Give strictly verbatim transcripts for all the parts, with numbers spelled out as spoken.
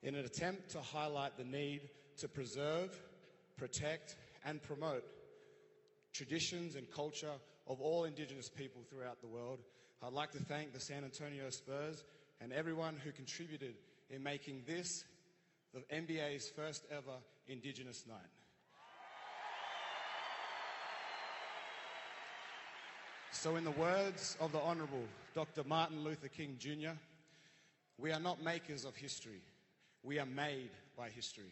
in an attempt to highlight the need to preserve, protect, and promote traditions and culture of all Indigenous people throughout the world. I'd like to thank the San Antonio Spurs and everyone who contributed in making this the N B A's first ever Indigenous night. So in the words of the Honourable Doctor Martin Luther King Junior, we are not makers of history, we are made by history.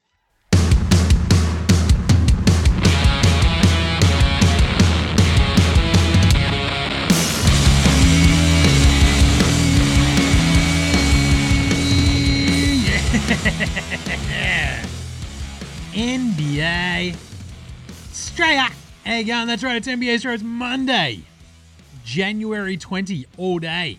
N B A Australia. How you going? That's right, it's N B A Australia. It's Monday, January twentieth, all day.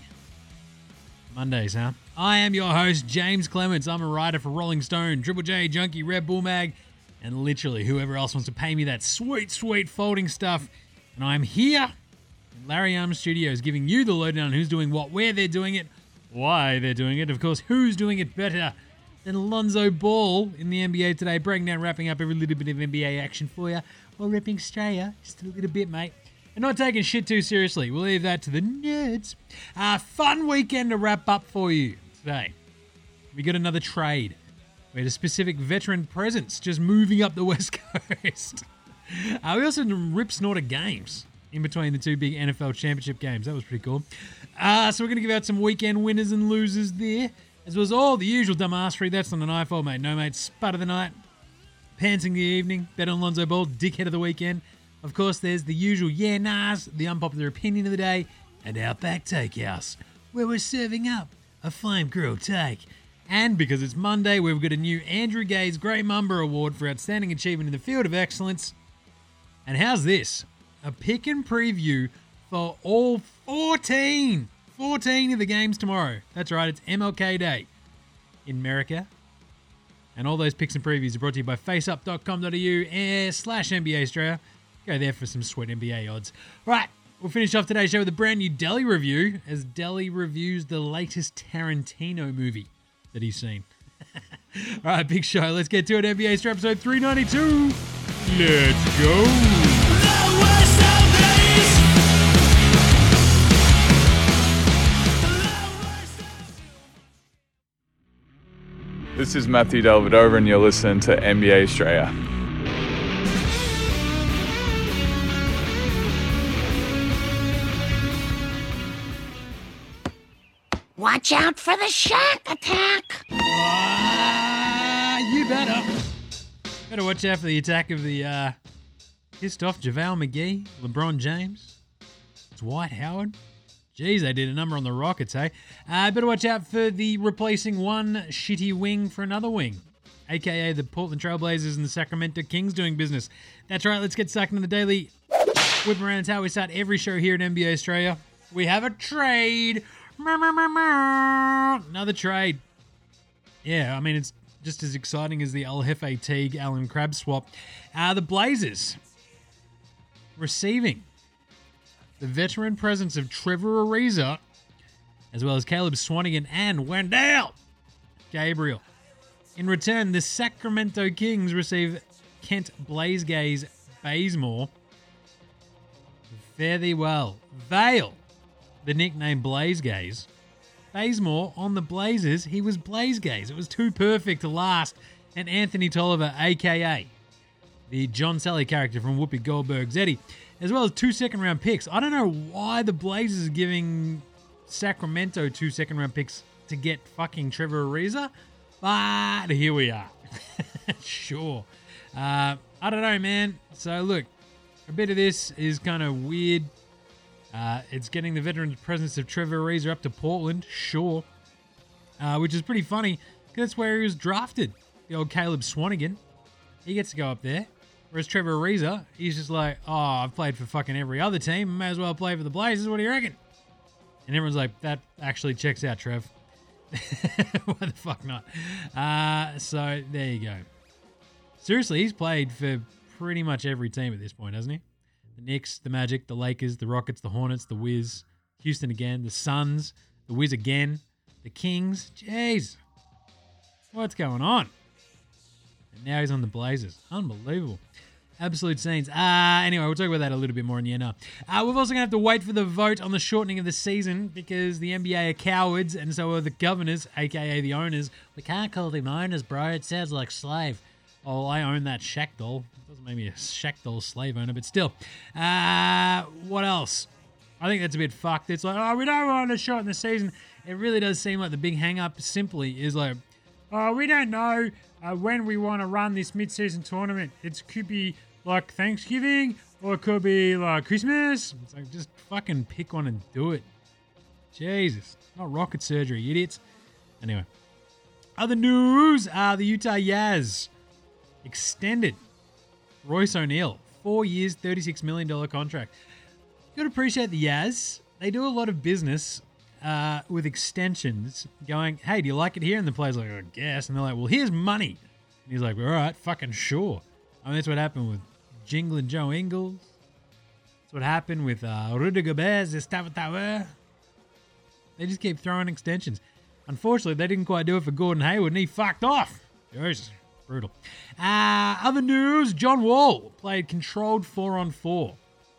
Mondays, huh? I am your host, James Clements. I'm a writer for Rolling Stone, Triple J, Junkie, Red Bull Mag, and literally whoever else wants to pay me that sweet, sweet folding stuff. And I'm here in Larry Arm Studios giving you the lowdown on who's doing what, where they're doing it, why they're doing it, of course, who's doing it better than Lonzo Ball in the N B A today, breaking down, wrapping up every little bit of N B A action for you, while ripping Australia just a little bit, mate. And not taking shit too seriously. We'll leave that to the nerds. Uh, fun weekend to wrap up for you today. We got another trade. We had a specific veteran presence just moving up the West Coast. Uh, we also had some rip snorter games in between the two big N F L championship games. That was pretty cool. Uh, so we're going to give out some weekend winners and losers there, as well as all the usual dumbassery. That's not an iPhone, mate. No, mate. Spud of the night. Pantsing the evening. Bet on Lonzo Ball. Dickhead of the weekend. Of course, there's the usual yeah nahs, the unpopular opinion of the day, and Outback Takehouse, where we're serving up a flame grilled take. And because it's Monday, we've got a new Andrew Gaze Grey Mumber Award for Outstanding Achievement in the Field of Excellence. And how's this? A pick and preview for all fourteen, fourteen of the games tomorrow. That's right, it's M L K Day in America. And all those picks and previews are brought to you by faceup dot com dot a u slash N B A Australia. Go there for some sweet N B A odds. Right, we'll finish off today's show with a brand new Delhi review, as Delhi reviews the latest Tarantino movie that he's seen. All right, big show. Let's get to it. N B A Australia episode three ninety-two. Let's go. The worst of days. This is Matthew Delvedova, and you're listening to N B A Australia. Watch out for the Shaq attack! Ah, you better. Better watch out for the attack of the uh, pissed off JaVale McGee, LeBron James, Dwight Howard. Jeez, they did a number on the Rockets, hey? Uh, better watch out for the replacing one shitty wing for another wing, a k a the Portland Trailblazers and the Sacramento Kings doing business. That's right, let's get stuck into the daily whip around. It's how we start every show here at N B A Australia. We have a trade. Another trade. Yeah, I mean, it's just as exciting as the Al Jefe Teague Allen Crabbe swap. Uh, the Blazers receiving the veteran presence of Trevor Ariza, as well as Caleb Swanigan and Wendell Gabriel. In return, the Sacramento Kings receive Kent Blazegaze Bazemore. Fare thee well. Vale, the nickname Blazegaze. Bazemore on the Blazers, he was Blazegaze. It was too perfect to last. And Anthony Tolliver, a k a the John Sally character from Whoopi Goldberg's Eddie, as well as two second-round picks. I don't know why the Blazers are giving Sacramento two second-round picks to get fucking Trevor Ariza, but here we are. Sure. Uh, I don't know, man. So, look, a bit of this is kind of weird. Uh, it's getting the veteran presence of Trevor Ariza up to Portland, sure, uh, which is pretty funny because that's where he was drafted. The old Caleb Swanigan, he gets to go up there, whereas Trevor Ariza, he's just like, oh, I've played for fucking every other team, may as well play for the Blazers. What do you reckon? And everyone's like, that actually checks out, Trev. Why the fuck not? Uh, so there you go. Seriously, he's played for pretty much every team at this point, hasn't he? The Knicks, the Magic, the Lakers, the Rockets, the Hornets, the Wiz, Houston again, the Suns, the Wiz again, the Kings. Jeez. What's going on? And now he's on the Blazers. Unbelievable. Absolute scenes. Uh, anyway, we'll talk about that a little bit more in the end. Uh, we're also going to have to wait for the vote on the shortening of the season because the N B A are cowards and so are the governors, a k a the owners. We can't call them owners, bro. It sounds like slave. Oh, I own that Shaq doll. It doesn't make me a Shaq doll slave owner, but still. Uh, what else? I think that's a bit fucked. It's like, oh, we don't want to shorten the season. It really does seem like the big hang-up simply is like, oh, we don't know uh, when we want to run this mid-season tournament. It could be like Thanksgiving or it could be like Christmas. It's like, just fucking pick one and do it. Jesus. Not rocket surgery, idiots. Anyway. Other news are the Utah Jazz extended Royce O'Neal. Four years, thirty-six million dollars contract. You got to appreciate the Jazz. They do a lot of business uh, with extensions going, hey, do you like it here? And the player's like, I guess. And they're like, well, here's money. And he's like, all right, fucking sure. I mean, that's what happened with Jingling Joe Ingles. That's what happened with uh, Rudy Gobert, Gustavo Tower. They just keep throwing extensions. Unfortunately, they didn't quite do it for Gordon Hayward, and he fucked off. Jesus, brutal. Uh, other news, John Wall played controlled four on four.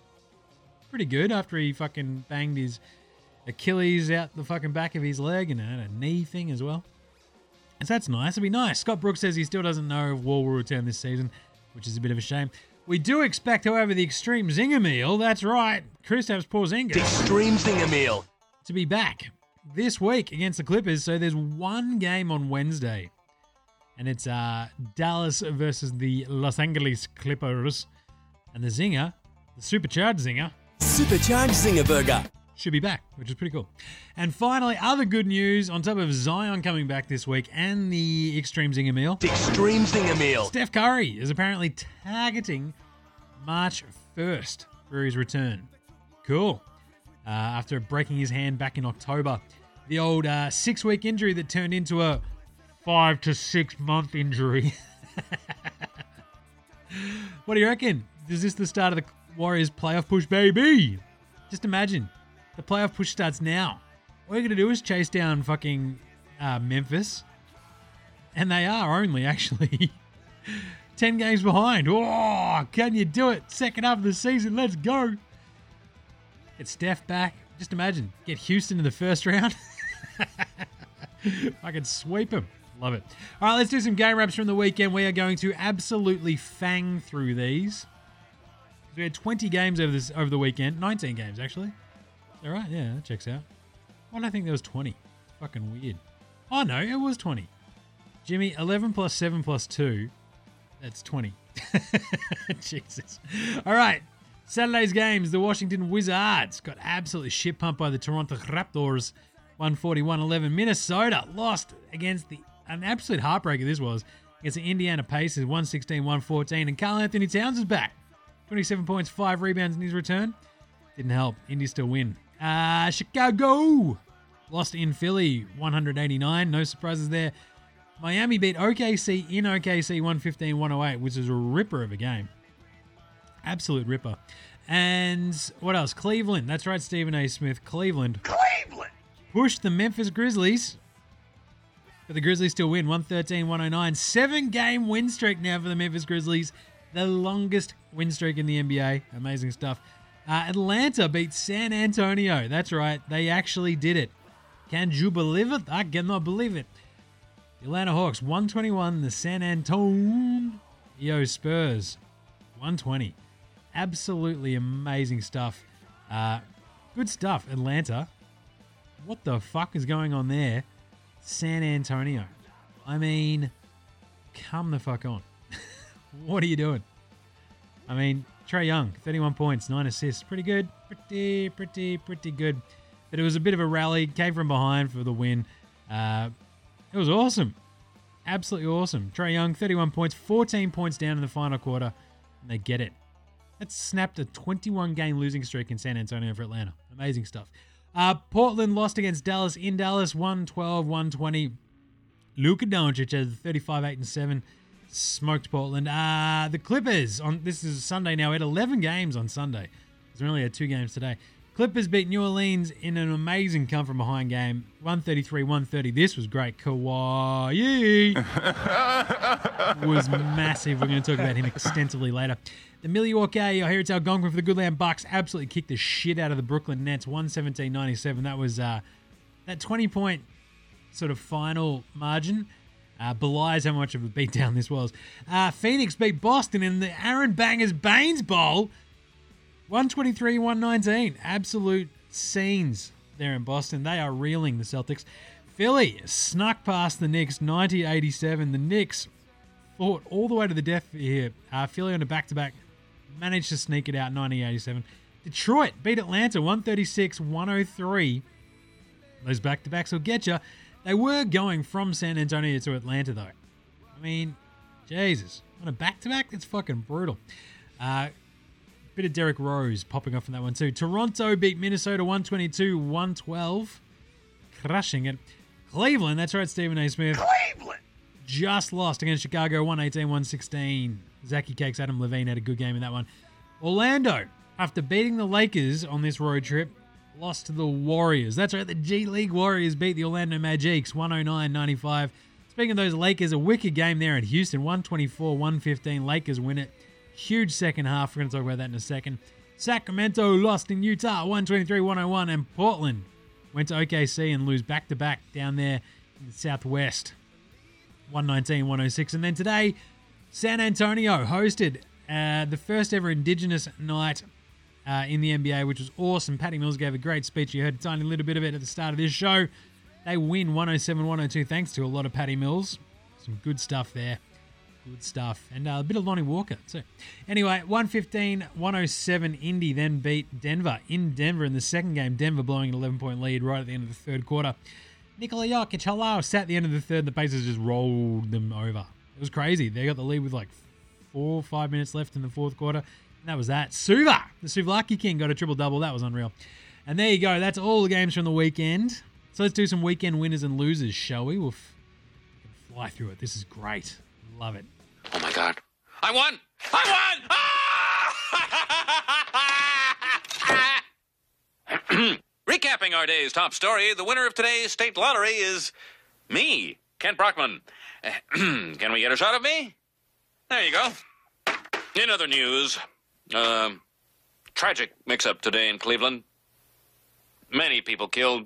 Pretty good after he fucking banged his Achilles out the fucking back of his leg and had a knee thing as well. And so that's nice. It'll be nice. Scott Brooks says he still doesn't know if Wall will return this season, which is a bit of a shame. We do expect, however, the Extreme Zinger Meal, that's right, Kristaps Porzingis, Extreme Zinger Meal, to be back this week against the Clippers. So there's one game on Wednesday, and it's uh, Dallas versus the Los Angeles Clippers. And the Zinger, the Supercharged Zinger, Supercharged Zinger Burger, should be back, which is pretty cool. And finally, other good news on top of Zion coming back this week and the Extreme Zinger Meal. Extreme Zinger Meal. Steph Curry is apparently targeting March first for his return. Cool. Uh, after breaking his hand back in October. The old uh, six-week injury that turned into a five to six-month injury. What do you reckon? Is this the start of the Warriors playoff push, baby? Just imagine. The playoff push starts now. All you're going to do is chase down fucking uh, Memphis. And they are only, actually, ten games behind. Oh, can you do it? Second half of the season, let's go. Get Steph back. Just imagine. Get Houston in the first round. I can sweep him. Love it. All right, let's do some game wraps from the weekend. We are going to absolutely fang through these. We had twenty games over this over the weekend. nineteen games, actually. All right, yeah, that checks out. Why did I think there was twenty? Fucking weird. Oh, no, it was twenty. Jimmy, eleven plus seven plus two. That's twenty. Jesus. All right. Saturday's games, the Washington Wizards got absolutely shit pumped by the Toronto Raptors, one forty-one eleven. Minnesota lost against the, an absolute heartbreaker this was, against the Indiana Pacers, one sixteen one fourteen. And Karl Anthony Towns is back. twenty-seven points, five rebounds in his return. Didn't help. Indy still win. Uh, Chicago lost in Philly, one eighty-nine. No surprises there. Miami beat O K C in O K C, one fifteen one oh eight, which is a ripper of a game. Absolute ripper. And what else? Cleveland. That's right, Stephen A. Smith. Cleveland. Cleveland Pushed the Memphis Grizzlies. But the Grizzlies still win, one thirteen one oh nine. Seven-game win streak now for the Memphis Grizzlies. The longest win streak in the N B A. Amazing stuff. Uh, Atlanta beat San Antonio. That's right. They actually did it. Can you believe it? I cannot believe it. The Atlanta Hawks, one twenty-one. The San Antonio Spurs, one twenty. Absolutely amazing stuff. Uh, good stuff, Atlanta. What the fuck is going on there? San Antonio. I mean, come the fuck on. What are you doing? I mean, Trae Young, thirty-one points, nine assists. Pretty good. Pretty, pretty, pretty good. But it was a bit of a rally. Came from behind for the win. Uh, it was awesome. Absolutely awesome. Trae Young, thirty-one points, fourteen points down in the final quarter. And they get it. That snapped a twenty-one game losing streak in San Antonio for Atlanta. Amazing stuff. Uh, Portland lost against Dallas in Dallas, one twelve one twenty. Luka Doncic has thirty-five eight and seven. Smoked Portland. Uh, the Clippers, on this is Sunday now, at eleven games on Sunday. There's only had two games today. Clippers beat New Orleans in an amazing come-from-behind game, one thirty-three one thirty. This was great. Kawhi was massive. We're going to talk about him extensively later. The Milwaukee, I hear it's Algonquin for the Goodland Bucks, absolutely kicked the shit out of the Brooklyn Nets, one seventeen ninety-seven. That was uh, that twenty-point sort of final margin. Uh, belies how much of a beatdown this was. Uh, Phoenix beat Boston in the Aaron Bangers Baines Bowl, one twenty-three one nineteen. Absolute scenes there in Boston. They are reeling, the Celtics. Philly snuck past the Knicks, ninety eighty-seven. The Knicks fought all the way to the death here. Uh, Philly on a back-to-back managed to sneak it out, ninety eighty-seven. Detroit beat Atlanta, one thirty-six one oh three. Those back-to-backs will get you. They were going from San Antonio to Atlanta, though. I mean, Jesus. On a back-to-back, it's fucking brutal. Uh, bit of Derrick Rose popping off in that one, too. Toronto beat Minnesota, one twenty-two one twelve. Crushing it. Cleveland, that's right, Stephen A. Smith. Cleveland! Just lost against Chicago, one eighteen one sixteen. Zachy Cakes, Adam Levine had a good game in that one. Orlando, after beating the Lakers on this road trip, lost to the Warriors. That's right, the G League Warriors beat the Orlando Magics, one oh nine ninety-five. Speaking of those Lakers, a wicked game there in Houston, one twenty-four one fifteen. Lakers win it. Huge second half. We're going to talk about that in a second. Sacramento lost in Utah, one twenty-three one oh one. And Portland went to O K C and lose back-to-back down there in the Southwest, one nineteen one oh six. And then today, San Antonio hosted uh, the first ever Indigenous night Uh, in the N B A, which was awesome. Patty Mills gave a great speech. You heard a tiny little bit of it at the start of this show. They win one oh seven one oh two thanks to a lot of Patty Mills. Some good stuff there. Good stuff. And uh, a bit of Lonnie Walker, too. Anyway, one fifteen one oh seven. Indy then beat Denver in Denver in the second game. Denver blowing an eleven-point lead right at the end of the third quarter. Nikola Jokic, hello, sat at the end of the third. The Pacers just rolled them over. It was crazy. They got the lead with like four or five minutes left in the fourth quarter. That was that. Suva, the Suvlaki King, got a triple-double. That was unreal. And there you go. That's all the games from the weekend. So let's do some weekend winners and losers, shall we? We'll f- fly through it. This is great. Love it. Oh, my God. I won! I won! Recapping our day's top story, the winner of today's state lottery is me, Kent Brockman. Can we get a shot of me? There you go. In other news... Um, tragic mix-up today in Cleveland. Many people killed.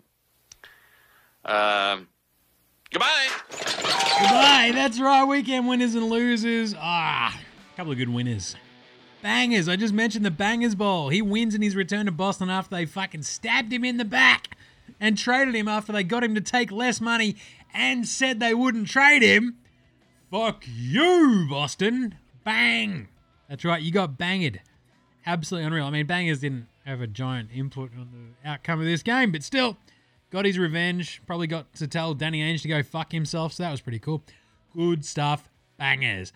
Um, goodbye. Goodbye. That's right. Weekend winners and losers. Ah, a couple of good winners. Bangers. I just mentioned the Bangers Bowl. He wins in his return to Boston after they fucking stabbed him in the back and traded him after they got him to take less money and said they wouldn't trade him. Fuck you, Boston. Bang. That's right. You got banged. Absolutely unreal. I mean, Bangers didn't have a giant input on the outcome of this game, but still got his revenge. Probably got to tell Danny Ainge to go fuck himself, so that was pretty cool. Good stuff. Bangers.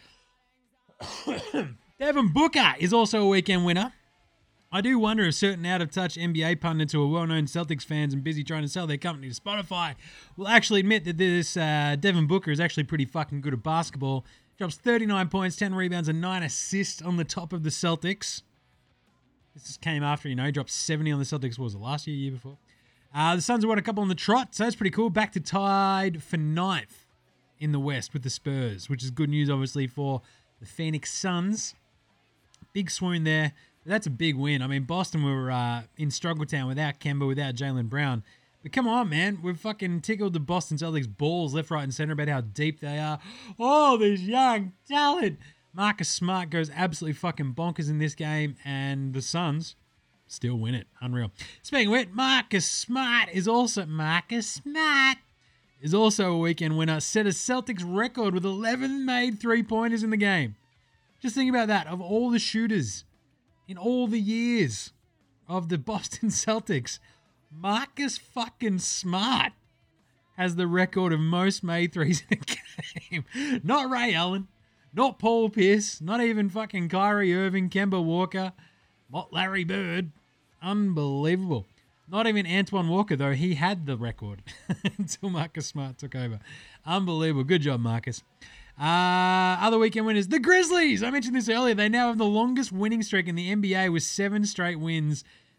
Devin Booker is also a weekend winner. I do wonder if certain out-of-touch N B A pundits who are well-known Celtics fans and busy trying to sell their company to Spotify will actually admit that this uh, Devin Booker is actually pretty fucking good at basketball. Drops thirty-nine points, ten rebounds, and nine assists on the top of the Celtics. This just came after, you know, he dropped seventy on the Celtics. What was it, last year, year before? Uh, the Suns won a couple on the trot, so that's pretty cool. Back to tied for ninth in the West with the Spurs, which is good news, obviously, for the Phoenix Suns. Big swoon there. That's a big win. I mean, Boston were uh, in struggle town without Kemba, without Jaylen Brown. But come on, man. We've fucking tickled the Boston Celtics balls left, right, and center about how deep they are. Oh, these young talent. Marcus Smart goes absolutely fucking bonkers in this game, and the Suns still win it. Unreal. Speaking of it, Marcus Smart is also... Marcus Smart is also a weekend winner. Set a Celtics record with eleven made three-pointers in the game. Just think about that. Of all the shooters in all the years of the Boston Celtics, Marcus fucking Smart has the record of most made threes in a game. Not Ray Allen, not Paul Pierce, not even fucking Kyrie Irving, Kemba Walker, not Larry Bird. Unbelievable. Not even Antoine Walker, though. He had the record until Marcus Smart took over. Unbelievable. Good job, Marcus. Uh, other weekend winners, the Grizzlies. I mentioned this earlier. They now have the longest winning streak in the N B A with seven straight wins.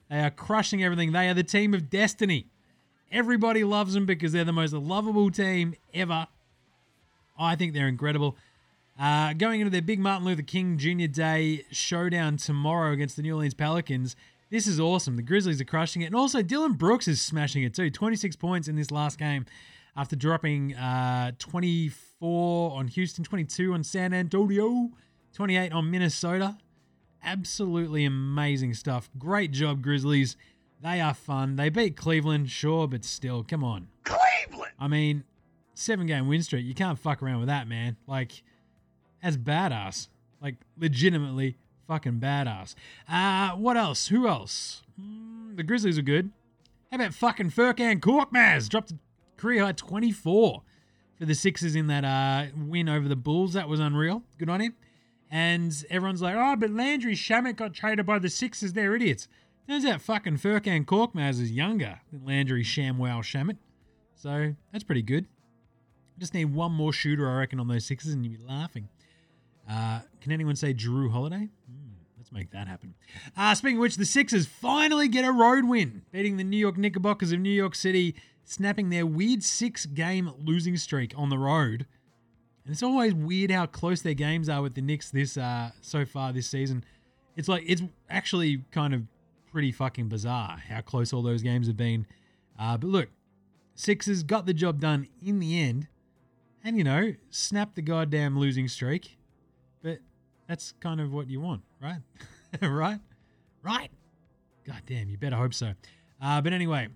They are crushing everything. They are the team of destiny. Everybody loves them because they're the most lovable team ever. I think they're incredible. Uh, going into their big Martin Luther King Junior Day showdown tomorrow against the New Orleans Pelicans. This is awesome. The Grizzlies are crushing it. And also, Dylan Brooks is smashing it too. twenty-six points in this last game after dropping uh, twenty-four on Houston, twenty-two on San Antonio, twenty-eight on Minnesota. Absolutely amazing stuff. Great job, Grizzlies. They are fun. They beat Cleveland, sure, but still, come on. Cleveland! I mean, seven-game win streak. You can't fuck around with that, man. Like, that's badass. Like, legitimately fucking badass. Uh, what else? Who else? Mm, the Grizzlies are good. How about fucking Furkan Korkmaz? Dropped a career high twenty-four for the Sixers in that uh, win over the Bulls. That was unreal. Good on him. And everyone's like, oh, but Landry Shamet got traded by the Sixers. They're idiots. Turns out fucking Furkan Korkmaz is younger than Landry Shamwow Shamet. So that's pretty good. Just need one more shooter, I reckon, on those Sixers, and you'd be laughing. Uh, can anyone say Drew Holiday? Hmm, let's make that happen. Uh, speaking of which, the Sixers finally get a road win, beating the New York Knickerbockers of New York City, snapping their weird six-game losing streak on the road. And it's always weird how close their games are with the Knicks this uh, so far this season. It's like it's actually kind of pretty fucking bizarre how close all those games have been. Uh, but look, Sixers got the job done in the end, and you know, snapped the goddamn losing streak. But that's kind of what you want, right? right? Right? God damn, you better hope so. Uh, but anyway,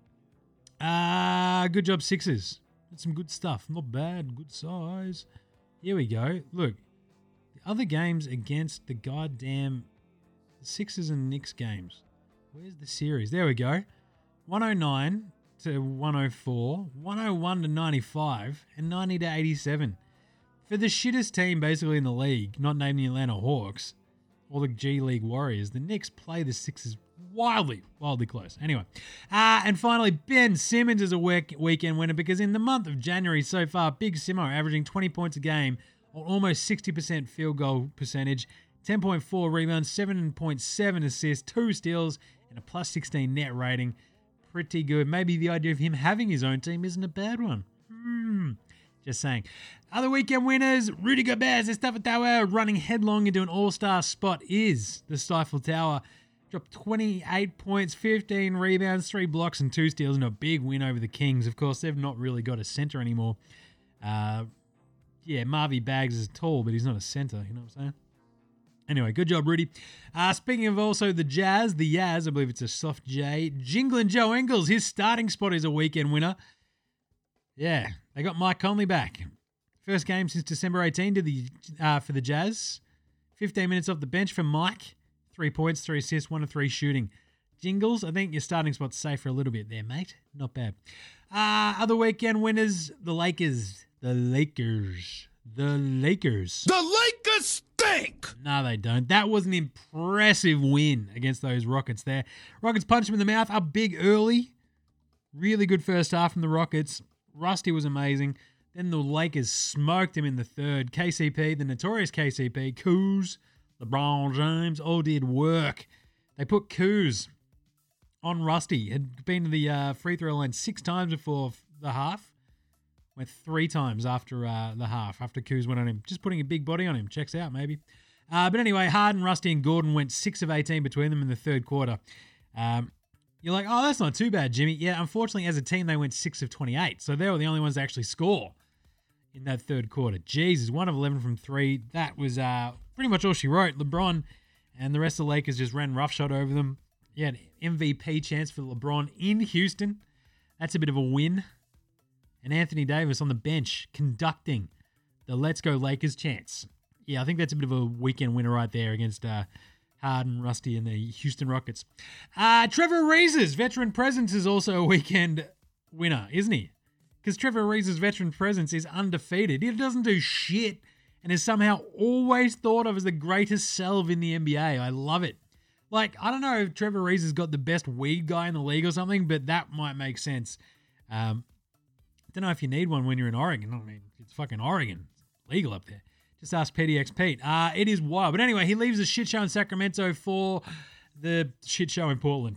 uh, good job, Sixers. That's some good stuff. Not bad, good size. Here we go. Look, the other games against the goddamn Sixers and Knicks games. Where's the series? There we go. one oh nine to one oh four, one oh one to ninety-five, and ninety to eighty-seven. For the shittest team basically in the league, not named the Atlanta Hawks or the G League Warriors, the Knicks play the Sixers wildly, wildly close. Anyway, uh, and finally, Ben Simmons is a week- weekend winner because in the month of January so far, Big Simo averaging twenty points a game on almost sixty percent field goal percentage, ten point four rebounds, seven point seven assists, two steals, and a plus sixteen net rating. Pretty good. Maybe the idea of him having his own team isn't a bad one. Hmm. Just saying. Other weekend winners, Rudy Gobert, Zestafa Tower, running headlong into an all-star spot is the Stifle Tower. Dropped twenty-eight points, fifteen rebounds, three blocks, and two steals, and a big win over the Kings. Of course, they've not really got a center anymore. Uh, yeah, Marvy Baggs is tall, but he's not a center. You know what I'm saying? Anyway, good job, Rudy. Uh, speaking of also the Jazz, the Yaz, I believe it's a soft J. Jinglin' Joe Ingles, his starting spot is a weekend winner. Yeah, they got Mike Conley back. First game since December eighteenth to the uh, for the Jazz. fifteen minutes off the bench for Mike. Three points, three assists, one of three shooting. Jingles, I think your starting spot's safe for a little bit there, mate. Not bad. Uh, other weekend winners, the Lakers. The Lakers. The Lakers. The Lakers stink! No, they don't. That was an impressive win against those Rockets there. Rockets punched them in the mouth up big early. Really good first half from the Rockets. Rusty was amazing. Then the Lakers smoked him in the third. K C P, the notorious K C P, Kuz, LeBron James, all did work. They put Kuz on Rusty. Had been to the uh, free throw line six times before the half. Went three times after uh, the half, after Kuz went on him. Just putting a big body on him. Checks out, maybe. Uh, but anyway, Harden, Rusty, and Gordon went six of eighteen between them in the third quarter. Um, you're like, oh, that's not too bad, Jimmy. Yeah, unfortunately, as a team, they went six of twenty-eight. So they were the only ones to actually score in that third quarter. Jesus, one of eleven from three. That was uh, pretty much all she wrote. LeBron and the rest of the Lakers just ran roughshod over them. Yeah, an M V P chance for LeBron in Houston. That's a bit of a win. And Anthony Davis on the bench conducting the Let's Go Lakers chants. Yeah, I think that's a bit of a weekend winner right there against uh, Harden, Rusty, and the Houston Rockets. Uh, Trevor Ariza's veteran presence is also a weekend winner, isn't he? Because Trevor Ariza's veteran presence is undefeated. He doesn't do shit and is somehow always thought of as the greatest salve in the N B A. I love it. Like, I don't know if Trevor Ariza's got the best weed guy in the league or something, but that might make sense. Um, Don't know if you need one when you're in Oregon. I mean, it's fucking Oregon. It's legal up there. Just ask P D X Pete. Uh, it is wild. But anyway, he leaves a shit show in Sacramento for the shit show in Portland.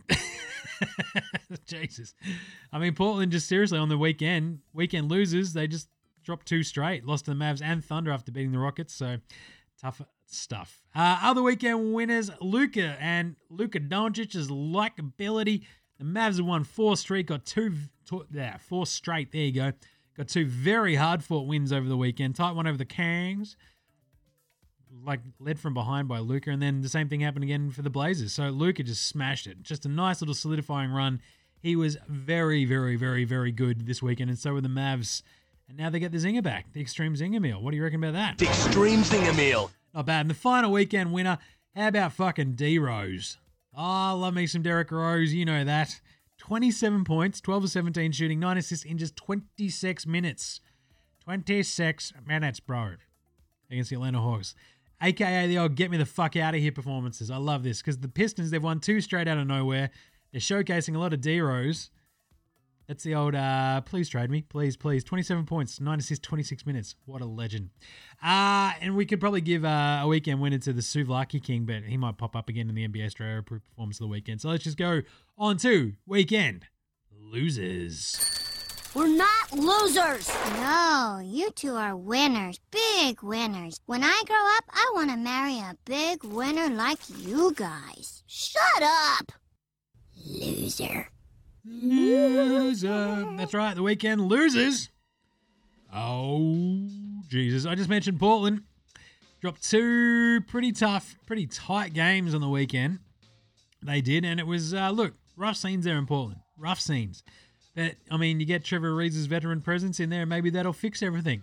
Jesus. I mean, Portland just seriously on the weekend, weekend losers, they just dropped two straight. Lost to the Mavs and Thunder after beating the Rockets, so tough stuff. Uh, other weekend winners, Luka and Luka Doncic's likability. The Mavs have won four straight, got two, two yeah, four straight, there you go. Got two very hard-fought wins over the weekend. Tight one over the Kings, like led from behind by Luka, and then the same thing happened again for the Blazers. So Luka just smashed it. Just a nice little solidifying run. He was very, very, very, very good this weekend, and so were the Mavs. And now they get the zinger back, the Extreme Zinger Meal. What do you reckon about that? The Extreme Zinger Meal. Not bad. And the final weekend winner, how about fucking D-Rose? Oh, I love me some Derrick Rose. You know that. twenty-seven points, twelve of seventeen shooting, nine assists in just twenty-six minutes. twenty-six minutes, bro. Against the Atlanta Hawks. A K A the old get me the fuck out of here performances. I love this because the Pistons, they've won two straight out of nowhere. They're showcasing a lot of D-Rose. That's the old, uh, please trade me. Please, please. twenty-seven points, nine assists, twenty-six minutes. What a legend. Uh, and we could probably give uh, a weekend winner to the Suvlaki King, but he might pop up again in the N B A Australia performance of the weekend. So let's just go on to weekend losers. We're not losers. No, you two are winners. Big winners. When I grow up, I want to marry a big winner like you guys. Shut up, loser. Loser. That's right, the weekend losers. Oh, Jesus. I just mentioned Portland. Dropped two pretty tough, pretty tight games on the weekend. They did, and it was, uh, look, rough scenes there in Portland. Rough scenes. But, I mean, you get Trevor Ariza's veteran presence in there, and maybe that'll fix everything.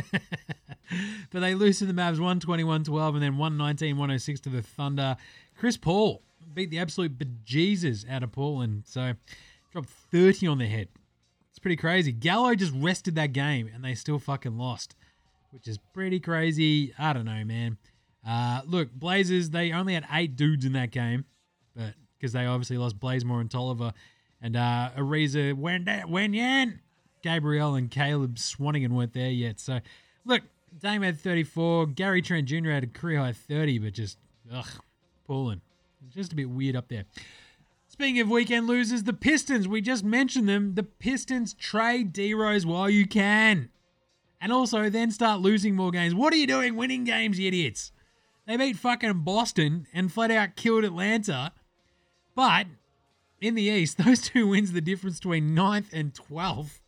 But they lose to the Mavs one twenty-one twelve and then one nineteen one oh six to the Thunder. Chris Paul beat the absolute bejesus out of Portland, so dropped thirty on their head. It's pretty crazy. Gallo just rested that game, and they still fucking lost, which is pretty crazy. I don't know, man. Uh, look, Blazers, they only had eight dudes in that game, but because they obviously lost Blazemore and Tolliver. And uh, Ariza, Wenyan, Gabriel, and Caleb Swanigan weren't there yet. So, look, Dame had thirty-four. Gary Trent Junior had a career high thirty, but just, ugh, pulling. Just a bit weird up there. Speaking of weekend losers, the Pistons, we just mentioned them. The Pistons trade D-Rose while you can. And also then start losing more games. What are you doing winning games, you idiots? They beat fucking Boston and flat out killed Atlanta. But in the East, those two wins the difference between ninth and twelfth.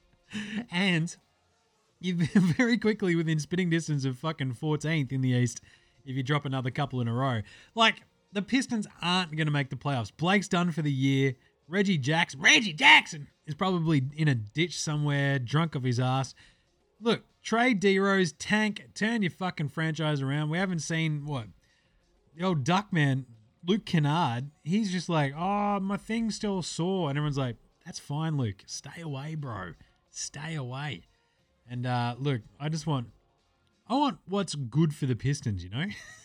And you're very quickly within spitting distance of fucking fourteenth in the East if you drop another couple in a row. Like, the Pistons aren't going to make the playoffs. Blake's done for the year. Reggie Jackson, Reggie Jackson is probably in a ditch somewhere, drunk off his ass. Look, trade D-Rose, tank, turn your fucking franchise around. We haven't seen, what, the old Duckman, Luke Kennard, he's just like, oh, my thing's still sore. And everyone's like, that's fine, Luke. Stay away, bro. Stay away. And uh, look, I just want, I want what's good for the Pistons, you know?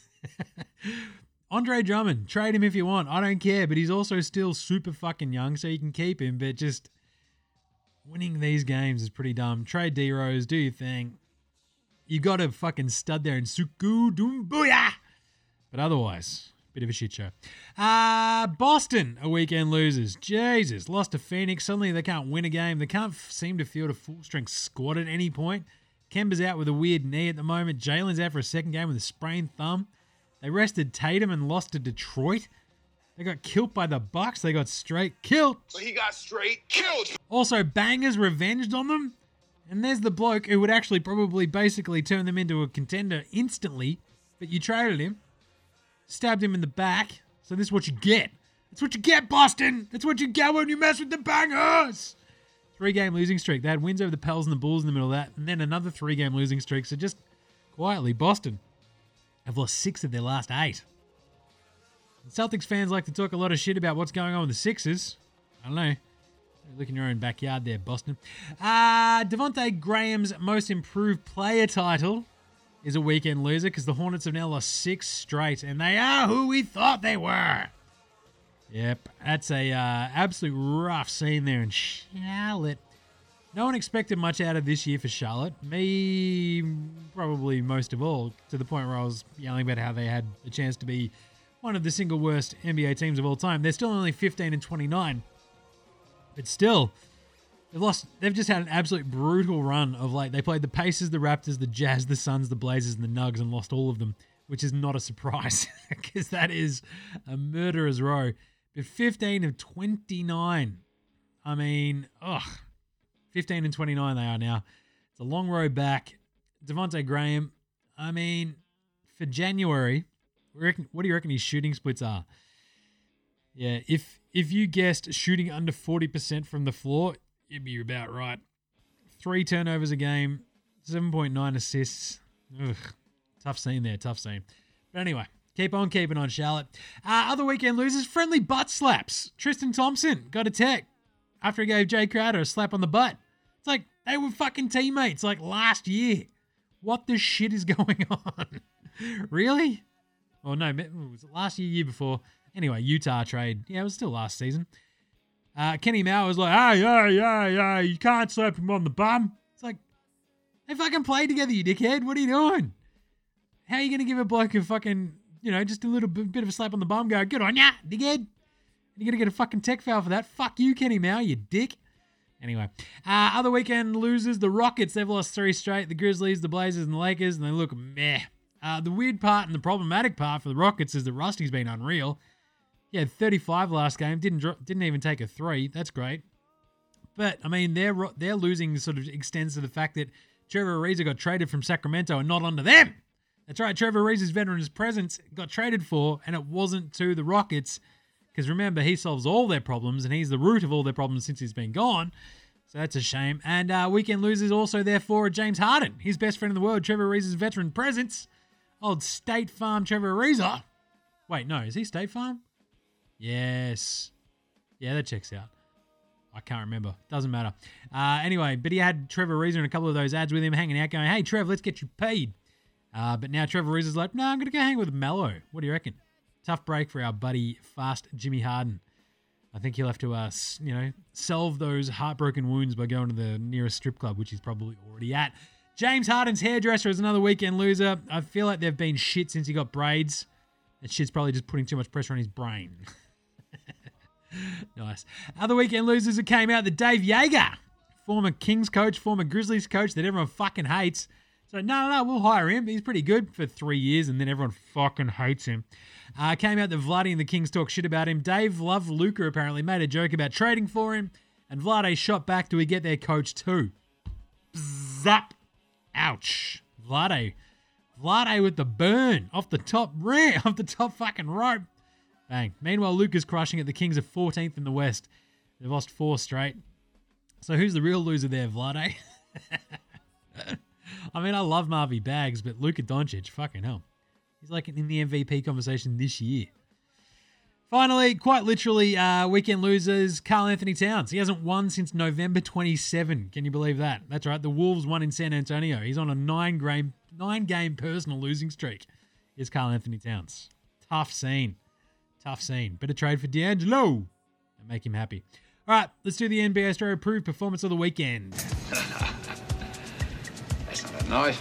Andre Drummond, trade him if you want. I don't care, but he's also still super fucking young, so you can keep him. But just winning these games is pretty dumb. Trade D-Rose, do your thing. You got to fucking stud there in Suku Dumbuya. But otherwise, bit of a shit show. Uh, Boston, a weekend losers. Jesus, lost to Phoenix. Suddenly they can't win a game. They can't f- seem to field a full-strength squad at any point. Kemba's out with a weird knee at the moment. Jalen's out for a second game with a sprained thumb. They rested Tatum and lost to Detroit. They got killed by the Bucks. They got straight killed. So he got straight killed. Also, bangers revenged on them. And there's the bloke who would actually probably basically turn them into a contender instantly. But you traded him. Stabbed him in the back. So this is what you get. That's what you get, Boston. That's what you get when you mess with the bangers. Three-game losing streak. They had wins over the Pels and the Bulls in the middle of that. And then another three-game losing streak. So just quietly, Boston have lost six of their last eight. Celtics fans like to talk a lot of shit about what's going on with the Sixers. I don't know. Look in your own backyard there, Boston. Uh, Devontae Graham's most improved player title is a weekend loser because the Hornets have now lost six straight, and they are who we thought they were. Yep, that's a uh, absolute rough scene there in Charlotte. No one expected much out of this year for Charlotte. Me, probably most of all, to the point where I was yelling about how they had a chance to be one of the single worst N B A teams of all time. They're still only fifteen and twenty-nine. But still, they've lost. They've just had an absolute brutal run of like they played the Pacers, the Raptors, the Jazz, the Suns, the Blazers, and the Nuggets, and lost all of them, which is not a surprise because that is a murderer's row. But fifteen of twenty-nine. I mean, ugh, fifteen and twenty-nine they are now. It's a long row back. Devontae Graham. I mean, for January, what do you reckon his shooting splits are? Yeah, if if you guessed shooting under forty percent from the floor, you'd be about right. Three turnovers a game, seven point nine assists. Ugh, tough scene there, tough scene. But anyway, keep on keeping on, Charlotte. Uh, other weekend losers, friendly butt slaps. Tristan Thompson got a tech after he gave Jay Crowder a slap on the butt. It's like they were fucking teammates like last year. What the shit is going on? Really? Well, no, was it last year, year before? Anyway, Utah trade. Yeah, it was still last season. Uh, Kenny Mao was like, hey, yeah, yeah, yeah, you can't slap him on the bum. It's like, they fucking played together, you dickhead. What are you doing? How are you going to give a bloke a fucking, you know, just a little bit, bit of a slap on the bum, go, good on ya, dickhead? And you're going to get a fucking tech foul for that? Fuck you, Kenny Mao, you dick. Anyway, uh, other weekend losers, the Rockets, they've lost three straight. The Grizzlies, the Blazers, and the Lakers, and they look meh. Uh, the weird part and the problematic part for the Rockets is that Rusty's been unreal. He had thirty-five last game, didn't dro- didn't even take a three. That's great. But, I mean, their their losing sort of extends to the fact that Trevor Ariza got traded from Sacramento and not onto them. That's right, Trevor Ariza's veteran's presence got traded for, and it wasn't to the Rockets. Because remember, he solves all their problems, and he's the root of all their problems since he's been gone. So that's a shame. And uh, weekend losers also, therefore, James Harden. His best friend in the world, Trevor Ariza's veteran presence. Old State Farm Trevor Ariza. Wait, no, is he State Farm? Yes. Yeah, that checks out. I can't remember. Doesn't matter. Uh, anyway, but he had Trevor Ariza in a couple of those ads with him hanging out going, hey, Trev, let's get you paid. Uh, but now Trevor Ariza's like, no, I'm going to go hang with Melo. What do you reckon? Tough break for our buddy, fast Jimmy Harden. I think he'll have to, uh, you know, salve those heartbroken wounds by going to the nearest strip club, which he's probably already at. James Harden's hairdresser is another weekend loser. I feel like they've been shit since he got braids. That shit's probably just putting too much pressure on his brain. Nice. Other weekend losers that came out, the Dave Yeager, former Kings coach, former Grizzlies coach that everyone fucking hates. So, no, no, no, we'll hire him. He's pretty good for three years, and then everyone fucking hates him. Uh, came out that Vladdy and the Kings talk shit about him. Dave loved Luka, apparently, made a joke about trading for him, and Vladdy shot back, do we get their coach too? Zap. Ouch. Vladdy. Vladdy with the burn off the top rim, off the top fucking rope. Bang. Meanwhile, Luka's crushing it. The Kings are fourteenth in the West. They've lost four straight. So who's the real loser there, Vladdy? I mean, I love Marvy Bags, but Luka Doncic, fucking hell. He's like in the M V P conversation this year. Finally, quite literally, uh, weekend losers, Karl Anthony Towns. He hasn't won since November twenty-seventh. Can you believe that? That's right. The Wolves won in San Antonio. He's on a nine-game nine-game personal losing streak. Here's Karl Anthony Towns. Tough scene. Tough scene. Better trade for D'Angelo and make him happy. All right, let's do the N B A Australia Approved Performance of the Weekend. That's not a knife.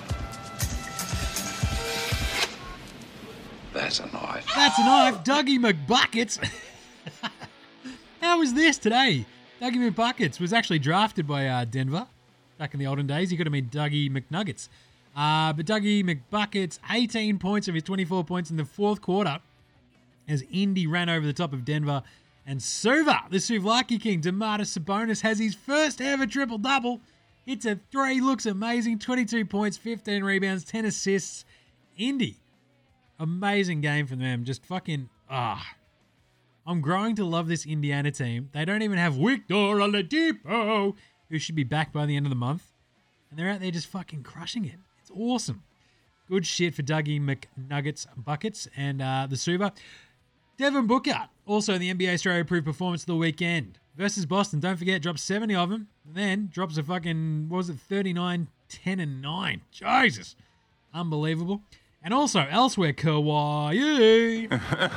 That's a knife. That's a knife. Dougie McBuckets. How was this today? Dougie McBuckets was actually drafted by uh, Denver back in the olden days. He could have been Dougie McNuggets. Uh, but Dougie McBuckets, eighteen points of his twenty-four points in the fourth quarter as Indy ran over the top of Denver. And Suva, the Suvlaki King, Domantas Sabonis, has his first ever triple-double. Hits a three, looks amazing. twenty-two points, fifteen rebounds, ten assists. Indy. Amazing game for them. Just fucking, ah. I'm growing to love this Indiana team. They don't even have Victor Oladipo, who should be back by the end of the month. And they're out there just fucking crushing it. It's awesome. Good shit for Dougie McNuggets Buckets and uh, the Suva. Devin Booker, also the N B A Australia Approved Performance of the Weekend. Versus Boston, don't forget, drops seventy of them. And then drops a fucking, what was it, thirty-nine, ten, and nine. Jesus. Unbelievable. And also, elsewhere, Kawhi.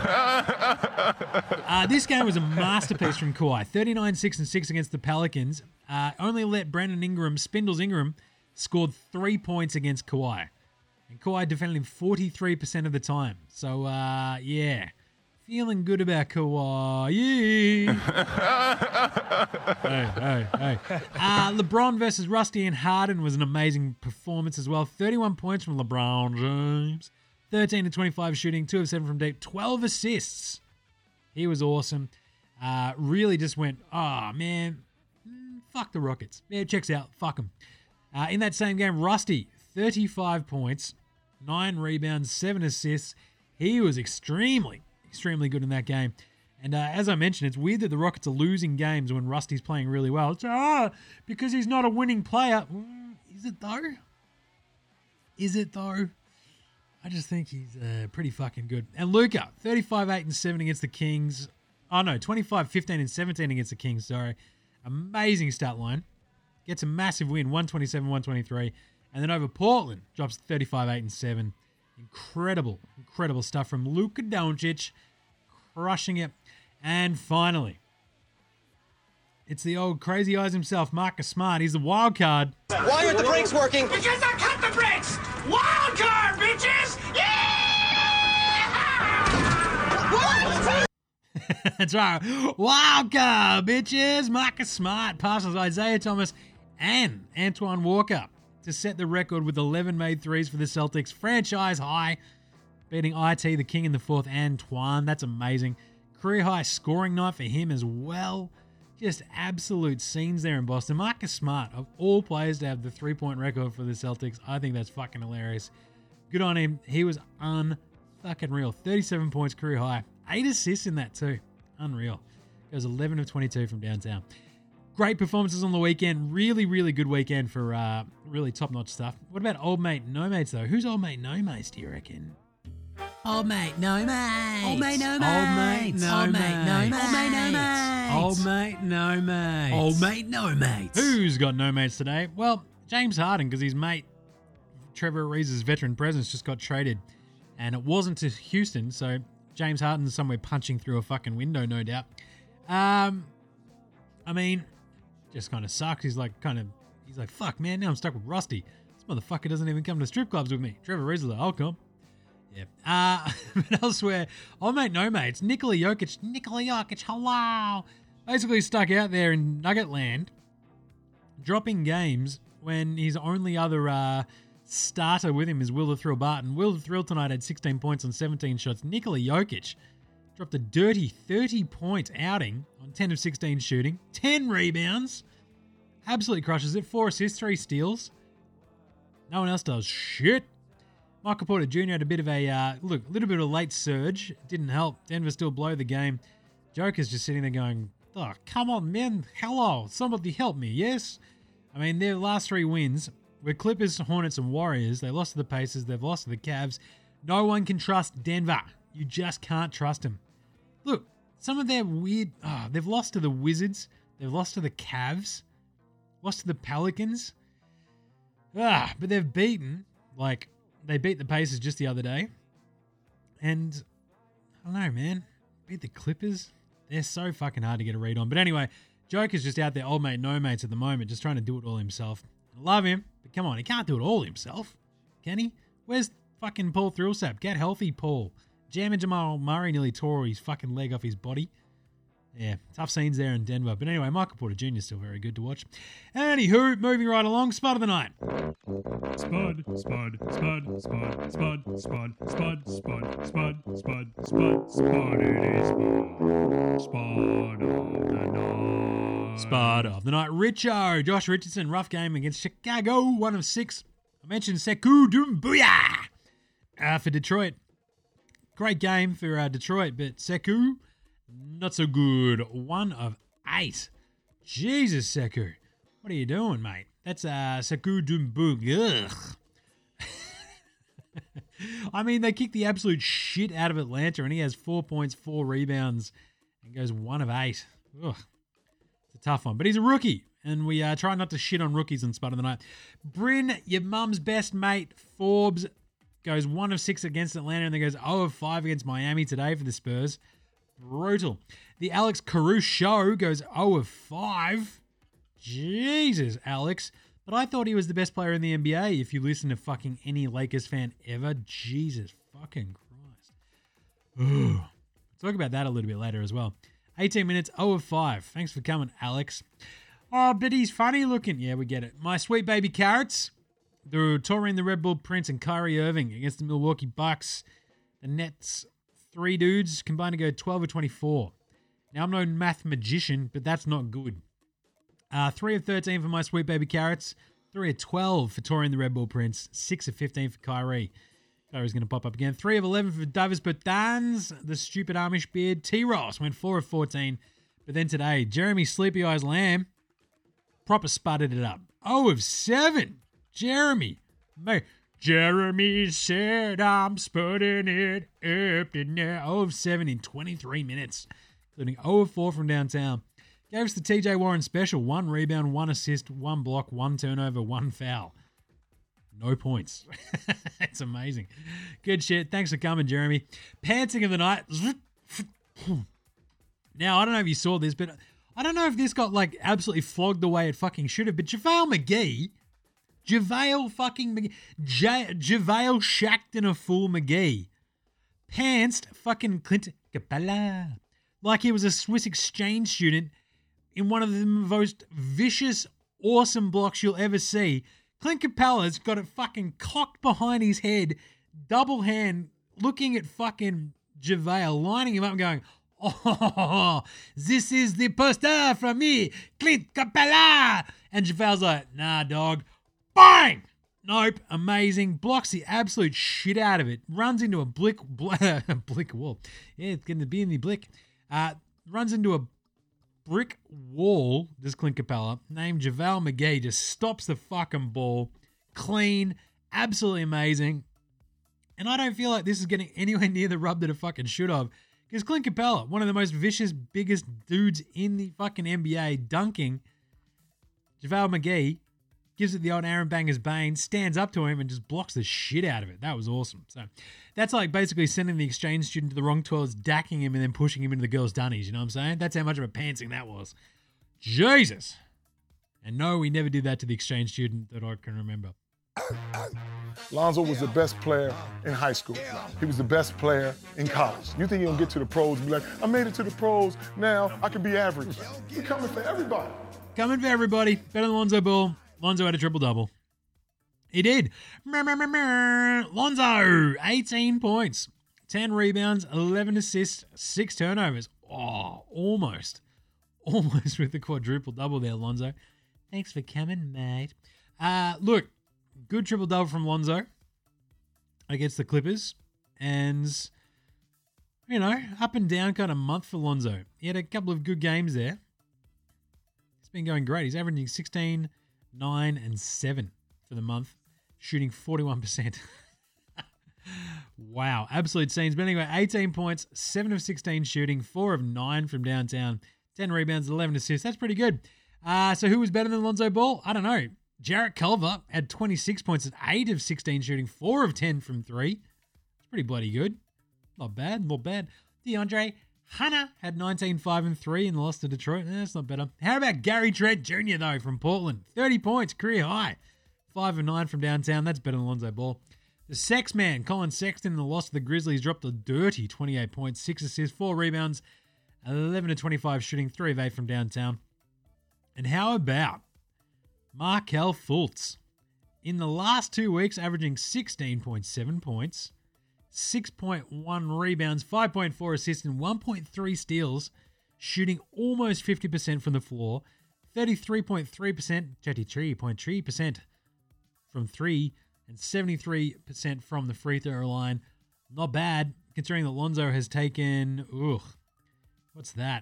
uh, this game was a masterpiece from Kawhi. thirty-nine, six, and six against the Pelicans. Uh, only let Brandon Ingram, Spindles Ingram, scored three points against Kawhi. And Kawhi defended him forty-three percent of the time. So, uh, yeah. feeling good about Kawhi. hey, hey, hey. Uh, LeBron versus Rusty and Harden was an amazing performance as well. thirty-one points from LeBron James. thirteen to twenty-five shooting, two of seven from deep, twelve assists. He was awesome. Uh, really just went, oh, man, fuck the Rockets. Yeah, it checks out. Fuck them. Uh, in that same game, Rusty, thirty-five points, nine rebounds, seven assists. He was extremely, extremely good in that game. And uh, as I mentioned, it's weird that the Rockets are losing games when Rusty's playing really well. It's ah, because he's not a winning player. Mm, is it though? Is it though? I just think he's uh, pretty fucking good. And Luka, thirty-five, eight, and seven against the Kings. Oh no, twenty-five, fifteen, and seventeen against the Kings, sorry. Amazing stat line. Gets a massive win, one twenty-seven, one twenty-three. And then over Portland, drops thirty-five, eight, and seven. Incredible, incredible stuff from Luka Doncic. Crushing it. And finally, it's the old crazy eyes himself, Marcus Smart. He's the wild card. Why aren't the brakes working? Because I cut the brakes! Wild card, bitches! Yeah! What? That's right. Wild card, bitches. Marcus Smart passes Isaiah Thomas and Antoine Walker to set the record with eleven made threes for the Celtics. Franchise high. Beating I T, the king in the fourth, Antoine. That's amazing. Career high scoring night for him as well. Just absolute scenes there in Boston. Marcus Smart, of all players to have the three-point record for the Celtics, I think that's fucking hilarious. Good on him. He was un-fucking real. thirty-seven points, career high. Eight assists in that too. Unreal. Goes eleven of twenty-two from downtown. Great performances on the weekend. Really, really good weekend for uh, really top-notch stuff. What about old mate no mates though? Who's old mate no mates, do you reckon? Old mate, no mate. Old mate, no Old mate, mates. no Old mate. mate, no Old mate, no mates. mates. Old mate, no mates. Old mate, no mates. Who's got no mates today? Well, James Harden, because his mate Trevor Ariza's veteran presence just got traded. And it wasn't to Houston, so James Harden's somewhere punching through a fucking window, no doubt. Um, I mean, just kind of sucks. He's like, kind of, he's like, fuck, man, now I'm stuck with Rusty. This motherfucker doesn't even come to strip clubs with me. Trevor Ariza's like, I'll come. Yeah. Uh, but elsewhere, old mate, no mates. Nikola Jokic, Nikola Jokic, hello. Basically stuck out there in Nugget Land, dropping games when his only other uh, starter with him is Will the Thrill Barton. Will the Thrill tonight had sixteen points on seventeen shots. Nikola Jokic dropped a dirty thirty-point outing on ten of sixteen shooting, ten rebounds. Absolutely crushes it. Four assists, three steals. No one else does shit. Michael Porter Junior had a bit of a, uh, look, a little bit of a late surge. Didn't help. Denver still blow the game. Joker's just sitting there going, oh, come on, man. Hello. Somebody help me, yes? I mean, their last three wins were Clippers, Hornets, and Warriors. They lost to the Pacers. They've lost to the Cavs. No one can trust Denver. You just can't trust them. Look, some of their weird... Oh, they've lost to the Wizards. They've lost to the Cavs. Lost to the Pelicans. Ah, but they've beaten, like... They beat the Pacers just the other day. And, I don't know, man. Beat the Clippers. They're so fucking hard to get a read on. But anyway, Joker's just out there, old mate, no mates at the moment, just trying to do it all himself. I love him, but come on, he can't do it all himself. Can he? Where's fucking Paul Thrillsap? Get healthy, Paul. Jam and Jamal Murray nearly tore his fucking leg off his body. Yeah, tough scenes there in Denver. But anyway, Michael Porter Junior is still very good to watch. Anywho, moving right along, Spud of the Night. Spud, Spud, Spud, Spud, Spud, Spud, Spud, Spud, Spud, Spud, Spud, Spud, it is Spud. Spud of the Night. Spud of the Night. Richo, Josh Richardson, rough game against Chicago, one of six. I mentioned Sekou Doumbouya uh, for Detroit. Great game for uh, Detroit, but Sekou, not so good. One of eight. Jesus, Sekou. What are you doing, mate? That's uh, Sekou Doumbouya. I mean, they kicked the absolute shit out of Atlanta, and he has four points, four rebounds, and goes one of eight. Ugh. It's a tough one, but he's a rookie, and we uh, try not to shit on rookies on Spud of the Night. Bryn, your mum's best mate, Forbes, goes one of six against Atlanta, and then goes zero of five against Miami today for the Spurs. Brutal. The Alex Caruso Show goes zero of five. Jesus, Alex. But I thought he was the best player in the N B A if you listen to fucking any Lakers fan ever. Jesus fucking Christ. Ugh. Talk about that a little bit later as well. eighteen minutes, zero of five. Thanks for coming, Alex. Oh, but he's funny looking. Yeah, we get it. My sweet baby Carrots. The Taurine, the Red Bull Prince, and Kyrie Irving against the Milwaukee Bucks. The Nets, three dudes combined to go twelve of twenty-four. Now, I'm no math magician, but that's not good. Uh, three of thirteen for my sweet baby Carrots. three of twelve for Taurine, the Red Bull Prince. six of fifteen for Kyrie. Kyrie's going to pop up again. three of eleven for Davis Bertans, the stupid Amish beard. T-Ross went four of fourteen. But then today, Jeremy Sleepy Eyes Lamb proper sputtered it up. zero of seven. Jeremy. Mate. Jeremy said I'm sputting it up to now. zero of seven in twenty-three minutes, including zero of four from downtown. Gave us the T J Warren special. One rebound, one assist, one block, one turnover, one foul. No points. It's amazing. Good shit. Thanks for coming, Jeremy. Pantsing of the night. Now, I don't know if you saw this, but I don't know if this got like absolutely flogged the way it fucking should have, but JaVale McGee, JaVale fucking McGee, J- JaVale Shackton a fool McGee, pantsed fucking Clint Capella like he was a Swiss exchange student in one of the most vicious, awesome blocks you'll ever see. Clint Capella's got it fucking cocked behind his head, double hand, looking at fucking JaVale, lining him up and going, oh, this is the poster from me, Clint Capella. And JaVale's like, nah, dog. Bang! Nope. Amazing. Blocks the absolute shit out of it. Runs into a blick, bl- blick wall. Yeah, it's going to be in the blick. Uh, runs into a brick wall, this Clint Capella, named JaVale McGee, just stops the fucking ball. Clean. Absolutely amazing. And I don't feel like this is getting anywhere near the rub that it fucking should have. Because Clint Capella, one of the most vicious, biggest dudes in the fucking N B A, dunking, JaVale McGee gives it the old Aaron Banger's Bane, stands up to him and just blocks the shit out of it. That was awesome. So that's like basically sending the exchange student to the wrong toilets, dacking him, and then pushing him into the girls' dunnies. You know what I'm saying? That's how much of a pantsing that was. Jesus. And no, we never did that to the exchange student that I can remember. Lonzo was the best player in high school. He was the best player in college. You think he'll get to the pros and be like, I made it to the pros, now I can be average. We're coming for everybody. Coming for everybody. Better than Lonzo Ball. Lonzo had a triple-double. He did. Lonzo, eighteen points, ten rebounds, eleven assists, six turnovers. Oh, almost. Almost with the quadruple-double there, Lonzo. Thanks for coming, mate. Uh, look, good triple-double from Lonzo against the Clippers. And, you know, up and down kind of month for Lonzo. He had a couple of good games there. It's been going great. He's averaging sixteen, nine, and seven for the month, shooting forty-one percent. Wow, absolute scenes. But anyway, eighteen points, seven of sixteen shooting, four of nine from downtown, ten rebounds, eleven assists. That's pretty good. Uh, so who was better than Lonzo Ball? I don't know. Jarrett Culver had twenty-six points at eight of sixteen shooting, four of ten from three. It's pretty bloody good. Not bad, not bad. DeAndre Hunter had nineteen, five, and three and lost to Detroit. Eh, that's not better. How about Gary Trent Junior, though, from Portland? thirty points, career high. five and nine from downtown. That's better than Lonzo Ball. The Sex Man, Colin Sexton, in the loss to the Grizzlies, dropped a dirty twenty-eight points, six assists, four rebounds, eleven of twenty-five shooting, three of eight from downtown. And how about Markelle Fultz? In the last two weeks, averaging sixteen point seven points, six point one rebounds, five point four assists, and one point three steals, shooting almost fifty percent from the floor, thirty-three point three percent, thirty-three point three percent from three, and seventy-three percent from the free throw line. Not bad, considering that Lonzo has taken, ugh, what's that?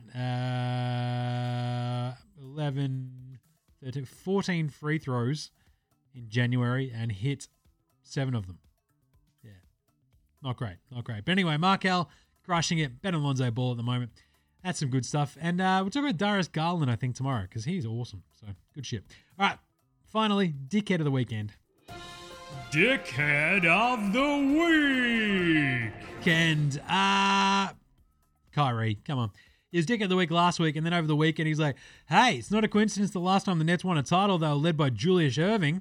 Uh, eleven, thirteen, fourteen free throws in January and hit seven of them. Yeah. Not great, not great. But anyway, Markelle crushing it. Better than Lonzo Ball at the moment. That's some good stuff. And uh, we'll talk about Darius Garland, I think, tomorrow, because he's awesome. So, good shit. All right, finally, dickhead of the weekend. Dickhead of the week. And, uh, Kyrie, come on. He was dickhead of the week last week, and then over the weekend, he's like, hey, it's not a coincidence the last time the Nets won a title, they were led by Julius Erving.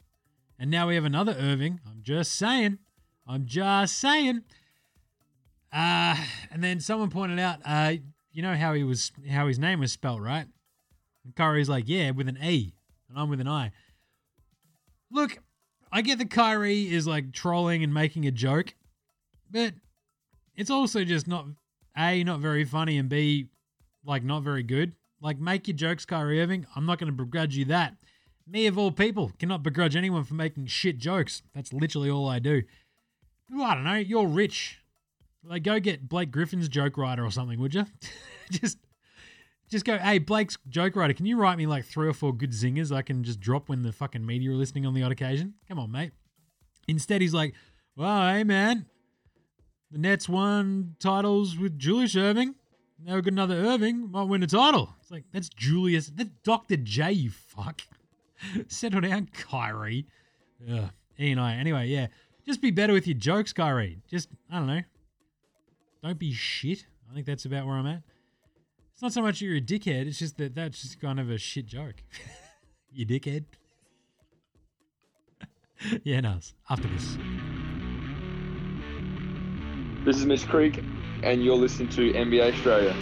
And now we have another Irving. I'm just saying. I'm just saying. Uh, and then someone pointed out, uh, you know how he was, how his name was spelt, right? And Kyrie's like, yeah, with an E, and I'm with an I. Look, I get that Kyrie is like trolling and making a joke, but it's also just not, A, not very funny, and B, like not very good. Like, make your jokes, Kyrie Irving. I'm not going to begrudge you that. Me, of all people, cannot begrudge anyone for making shit jokes. That's literally all I do. Well, I don't know. You're rich. Like, go get Blake Griffin's joke writer or something, would you? just just go, hey, Blake's joke writer, can you write me like three or four good zingers I can just drop when the fucking media are listening on the odd occasion? Come on, mate. Instead, he's like, well, hey, man, the Nets won titles with Julius Irving. Now we've got another Irving, might win a title. It's like, that's Julius, that's Doctor J, you fuck. Settle down, Kyrie. Ugh. E and I. Anyway, yeah. Just be better with your jokes, Kyrie. Just, I don't know. Don't be shit. I think that's about where I'm at. It's not so much you're a dickhead, it's just that that's just kind of a shit joke. You dickhead. Yeah, no. After this. This is Miss Creek, and you're listening to N B A Australia.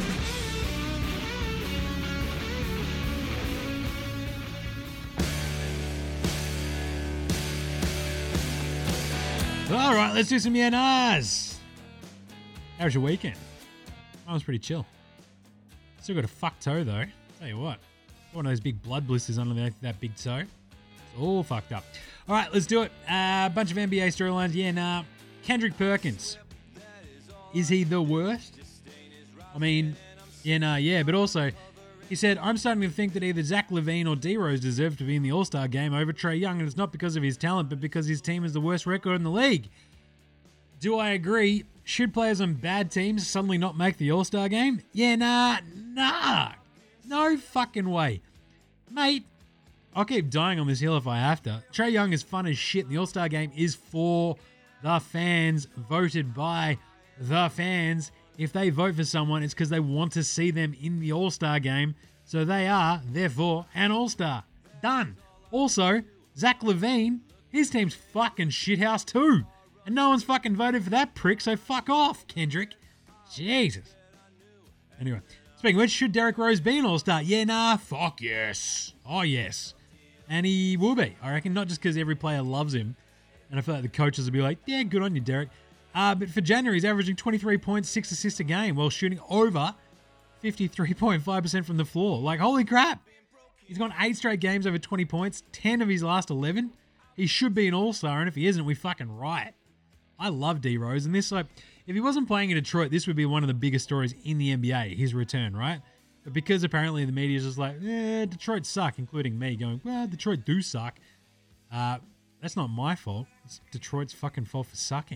All right, let's do some yeah nahs. How was your weekend? Mine was pretty chill. Still got a fuck toe though. Tell you what, one of those big blood blisters underneath that big toe. It's all fucked up. All right, let's do it. A uh, bunch of N B A storylines. Yeah, nah. Kendrick Perkins. Is he the worst? I mean, yeah, nah, yeah, but also, he said, I'm starting to think that either Zach LaVine or D-Rose deserve to be in the All-Star game over Trae Young, and it's not because of his talent, but because his team is the worst record in the league. Do I agree? Should players on bad teams suddenly not make the All-Star game? Yeah, nah, nah. No fucking way. Mate, I'll keep dying on this hill if I have to. Trae Young is fun as shit, and the All-Star game is for the fans, voted by the fans. If they vote for someone, it's because they want to see them in the All-Star game. So they are, therefore, an All-Star. Done. Also, Zach LaVine, his team's fucking shithouse too. And no one's fucking voted for that prick, so fuck off, Kendrick. Jesus. Anyway, speaking of which, should Derrick Rose be an All-Star? Yeah, nah, fuck yes. Oh, yes. And he will be, I reckon, not just because every player loves him. And I feel like the coaches will be like, yeah, good on you, Derrick. Uh, but for January, he's averaging twenty-three points, six assists a game while shooting over fifty-three point five percent from the floor. Like, holy crap. He's gone eight straight games over twenty points, ten of his last eleven. He should be an all-star, and if he isn't, we fucking riot. I love D-Rose, and this, like, if he wasn't playing in Detroit, this would be one of the biggest stories in the N B A, his return, right? But because apparently the media is just like, eh, Detroit suck, including me going, well, Detroit do suck. Uh, that's not my fault. It's Detroit's fucking fault for sucking.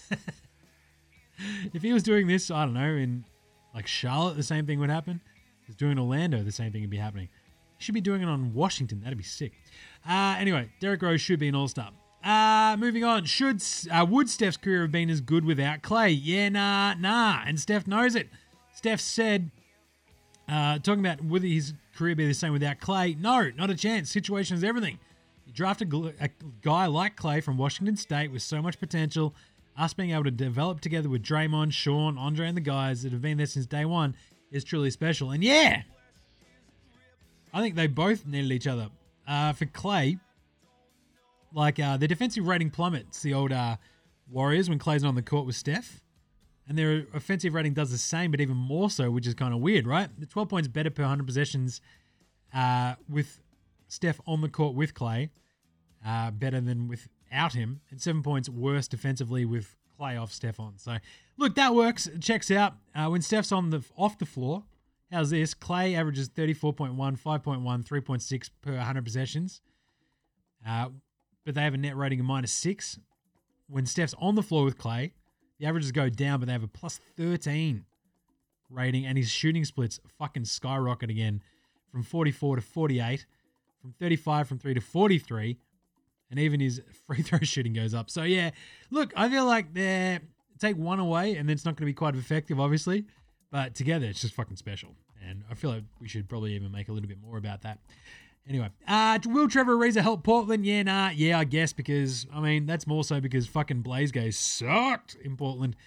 If he was doing this, I don't know, in like Charlotte, the same thing would happen. If he was doing Orlando, the same thing would be happening. He should be doing it on Washington. That'd be sick. Uh, anyway, Derrick Rose should be an all-star. Uh, moving on. Should uh, Would Steph's career have been as good without Clay? Yeah, nah, nah. And Steph knows it. Steph said, uh, talking about would his career be the same without Clay? No, not a chance. Situation is everything. You draft a, gl- a guy like Clay from Washington State with so much potential. Us being able to develop together with Draymond, Sean, Andre, and the guys that have been there since day one is truly special. And yeah, I think they both needed each other. Uh, for Clay, like uh, their defensive rating plummets, the old uh, Warriors, when Clay's not on the court with Steph. And their offensive rating does the same, but even more so, which is kind of weird, right? The twelve points better per one hundred possessions uh, with Steph on the court with Clay, uh, better than without him, and seven points worse defensively with Clay off Steph on. So, look, that works. It checks out. Uh, when Steph's on the off the floor, how's this? Clay averages thirty-four point one, five point one, three point six per one hundred possessions. Uh, but they have a net rating of minus six. When Steph's on the floor with Clay, the averages go down, but they have a plus thirteen rating, and his shooting splits fucking skyrocket again from forty-four to forty-eight, from thirty-five from three to forty-three, and even his free throw shooting goes up. So, yeah, look, I feel like they take one away, and then it's not going to be quite effective, obviously, but together it's just fucking special, and I feel like we should probably even make a little bit more about that. Anyway, uh, will Trevor Ariza help Portland? Yeah, nah, yeah, I guess, because, I mean, that's more so because fucking Blazegate sucked in Portland.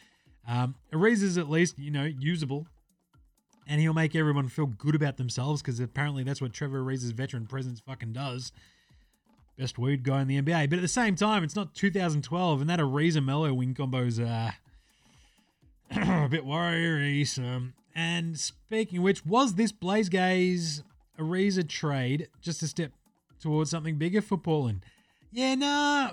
Um, Ariza's at least, you know, usable. And he'll make everyone feel good about themselves because apparently that's what Trevor Ariza's veteran presence fucking does. Best weed guy in the N B A. But at the same time, it's not two thousand twelve, and that Ariza-Melo wing combo's uh, a bit worrisome. And speaking of which, was this Blaze Gaze Ariza trade just a step towards something bigger for Portland? Yeah, nah.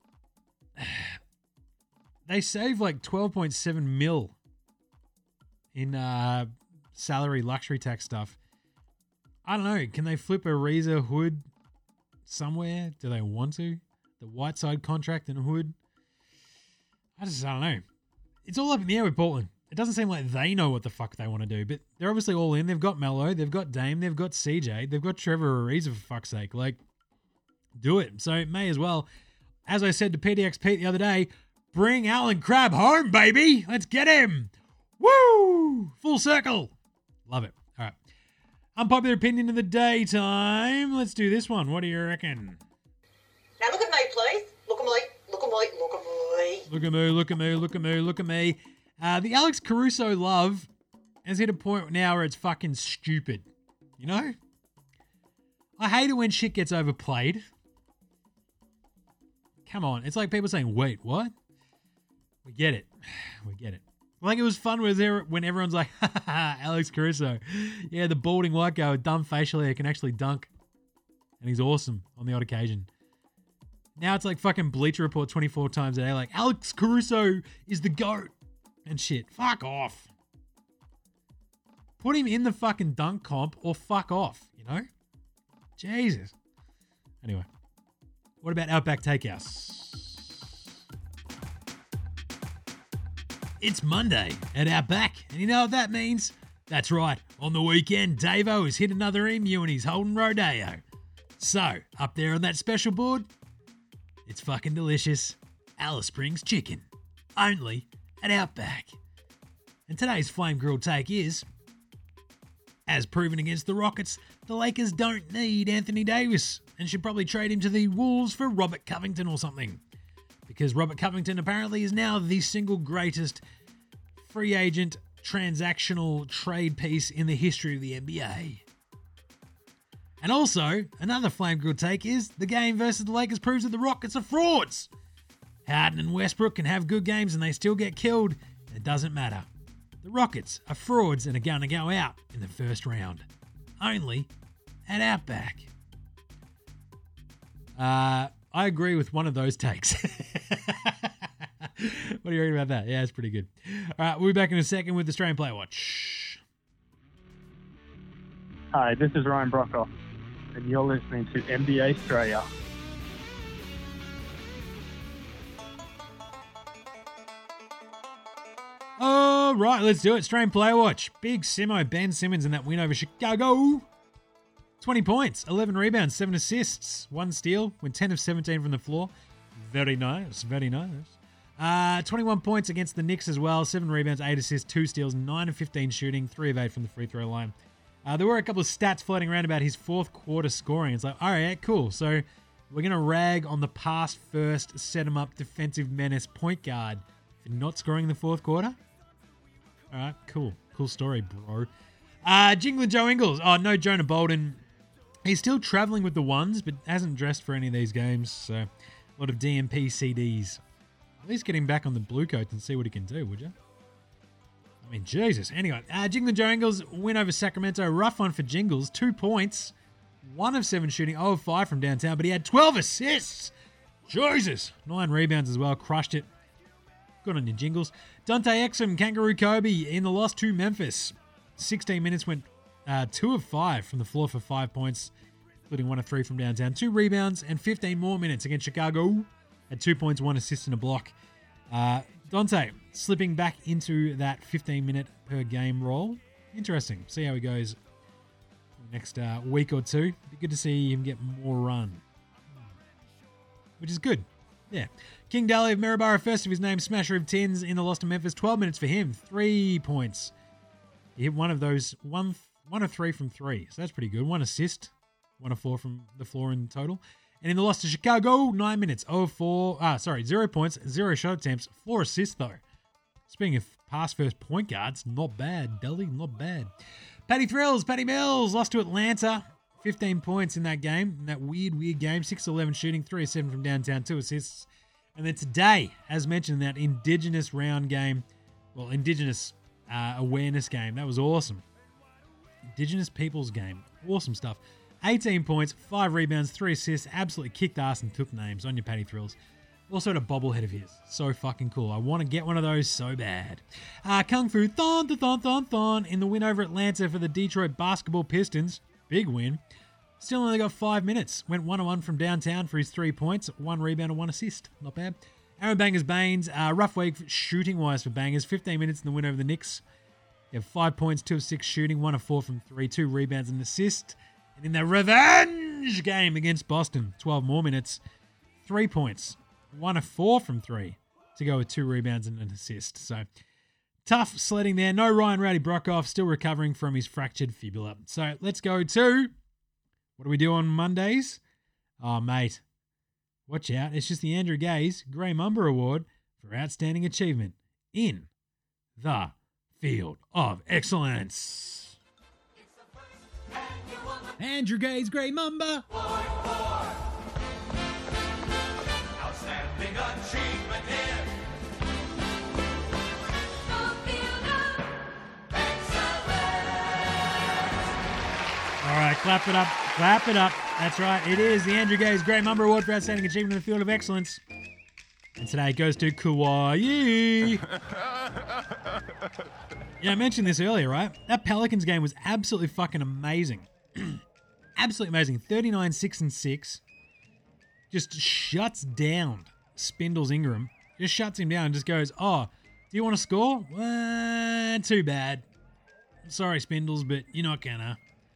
They save like twelve point seven mil in uh, salary luxury tax stuff. I don't know. Can they flip Ariza Hood somewhere? Do they want to? The Whiteside contract and Hood? I just I don't know. It's all up in the air with Portland. It doesn't seem like they know what the fuck they want to do, but they're obviously all in. They've got Melo, they've got Dame, they've got C J, they've got Trevor Ariza for fuck's sake. Like, do it. So may as well. As I said to P D X Pete the other day, bring Alan Crabb home, baby. Let's get him. Woo! Full circle. Love it. All right. Unpopular opinion of the daytime. Let's do this one. What do you reckon? Now look at me, please. Look at me. Look at me. Look at me. Look at me. Look at me. Look at me. Look at me. Uh, the Alex Caruso love has hit a point now where it's fucking stupid. You know? I hate it when shit gets overplayed. Come on. It's like people saying, wait, what? We get it. We get it. Like it was fun when everyone's like, ha ha ha, Alex Caruso. Yeah, the balding white guy with dumb facial hair can actually dunk. And he's awesome on the odd occasion. Now it's like fucking Bleacher Report twenty-four times a day. Like, Alex Caruso is the GOAT. And shit. Fuck off. Put him in the fucking dunk comp or fuck off, you know? Jesus. Anyway. What about Outback Takehouse? It's Monday at Outback. And you know what that means? That's right. On the weekend, Davo has hit another emu and he's holding rodeo. So, up there on that special board, it's fucking delicious. Alice Springs chicken. Only at Outback. And today's flame grilled take is, as proven against the Rockets, the Lakers don't need Anthony Davis and should probably trade him to the Wolves for Robert Covington or something. Because Robert Covington apparently is now the single greatest free agent transactional trade piece in the history of the N B A. And also, another flame grilled take is the game versus the Lakers proves that the Rockets are frauds. Harden and Westbrook can have good games and they still get killed. It doesn't matter. The Rockets are frauds and are going to go out in the first round. Only at Outback. Uh, I agree with one of those takes. What do you reckon about that? Yeah, it's pretty good. All right, we'll be back in a second with Australian Player Watch. Hi, this is Ryan Brockhoff, and you're listening to N B A Australia. All right, let's do it. Australian Player Watch. Big Simo, Ben Simmons in that win over Chicago. twenty points, eleven rebounds, seven assists, one steal, went ten of seventeen from the floor. Very nice, very nice. Uh, twenty-one points against the Knicks as well. seven rebounds, eight assists, two steals, nine of fifteen shooting, three of eight from the free throw line. Uh, there were a couple of stats floating around about his fourth quarter scoring. It's like, all right, cool. So we're going to rag on the pass first, set him up defensive menace point guard for not scoring in the fourth quarter. All right, cool. Cool story, bro. Uh, Jingle and Joe Ingles. Oh, no Jonah Bolden. He's still traveling with the ones, but hasn't dressed for any of these games. So a lot of D M P C Ds. At least get him back on the blue coat and see what he can do, would you? I mean, Jesus. Anyway, uh, Jingle and Joe Ingles win over Sacramento. Rough one for Jingles. Two points. One of seven shooting. Oh of five from downtown, but he had twelve assists. Jesus. Nine rebounds as well. Crushed it. Good on you, Jingles. Dante Exum, Kangaroo Kobe in the loss to Memphis. sixteen minutes went uh, two of five from the floor for five points, including one of three from downtown. Two rebounds and fifteen more minutes against Chicago. Had two points, one assist and a block. Uh, Dante slipping back into that fifteen minute per game role. Interesting. See how he goes next uh, week or two. Be good to see him get more run, which is good. Yeah. King Daly of Maryborough, first of his name, smasher of tins in the loss to Memphis. twelve minutes for him. Three points. He hit one of those, one one of three from three. So that's pretty good. One assist. One of four from the floor in total. And in the loss to Chicago, nine minutes. oh of four. Ah, sorry, zero points, zero shot attempts, four assists though. Speaking of pass first point guards, not bad. Dudley, not bad. Paddy Thrills, Paddy Mills lost to Atlanta. fifteen points in that game, in that weird, weird game. six eleven shooting, three of seven from downtown, two assists. And then today, as mentioned, that Indigenous round game, well, Indigenous uh, awareness game, that was awesome. Indigenous people's game, awesome stuff. eighteen points, five rebounds, three assists, absolutely kicked ass and took names on your Paddy Thrills. Also had a bobblehead of his. So fucking cool. I want to get one of those so bad. Uh, Kung Fu Thon, Thon, Thon, Thon in the win over Atlanta for the Detroit Basketball Pistons. Big win. Still only got five minutes. Went one on one from downtown for his three points. One rebound and one assist. Not bad. Aaron Bangers Baines. Uh, rough week shooting-wise for Bangers. fifteen minutes in the win over the Knicks. You have five points, two of six shooting, one of four from three, two rebounds and an assist. And in the revenge game against Boston, twelve more minutes, three points. One of four from three to go with two rebounds and an assist. So tough sledding there. No Ryan Rowdy Brockhoff, still recovering from his fractured fibula. So let's go to, what do we do on Mondays? Oh, mate, watch out. It's just the Andrew Gaze Grey Mumba Award for Outstanding Achievement in the Field of Excellence. Andrew Gaze Grey Mumba. Outstanding achievement in the Field of Excellence. All right, clap it up, clap it up. That's right, it is the Andrew Gaze Grey Mumba Award for Outstanding Achievement in the Field of Excellence. And today it goes to Kauai. Yeah, I mentioned this earlier, right? That Pelicans game was absolutely fucking amazing. Absolutely amazing. thirty-nine, six, and six. Just shuts down Spindles Ingram. Just shuts him down and just goes, oh, do you want to score? Uh, too bad. Sorry, Spindles, but you're not gonna.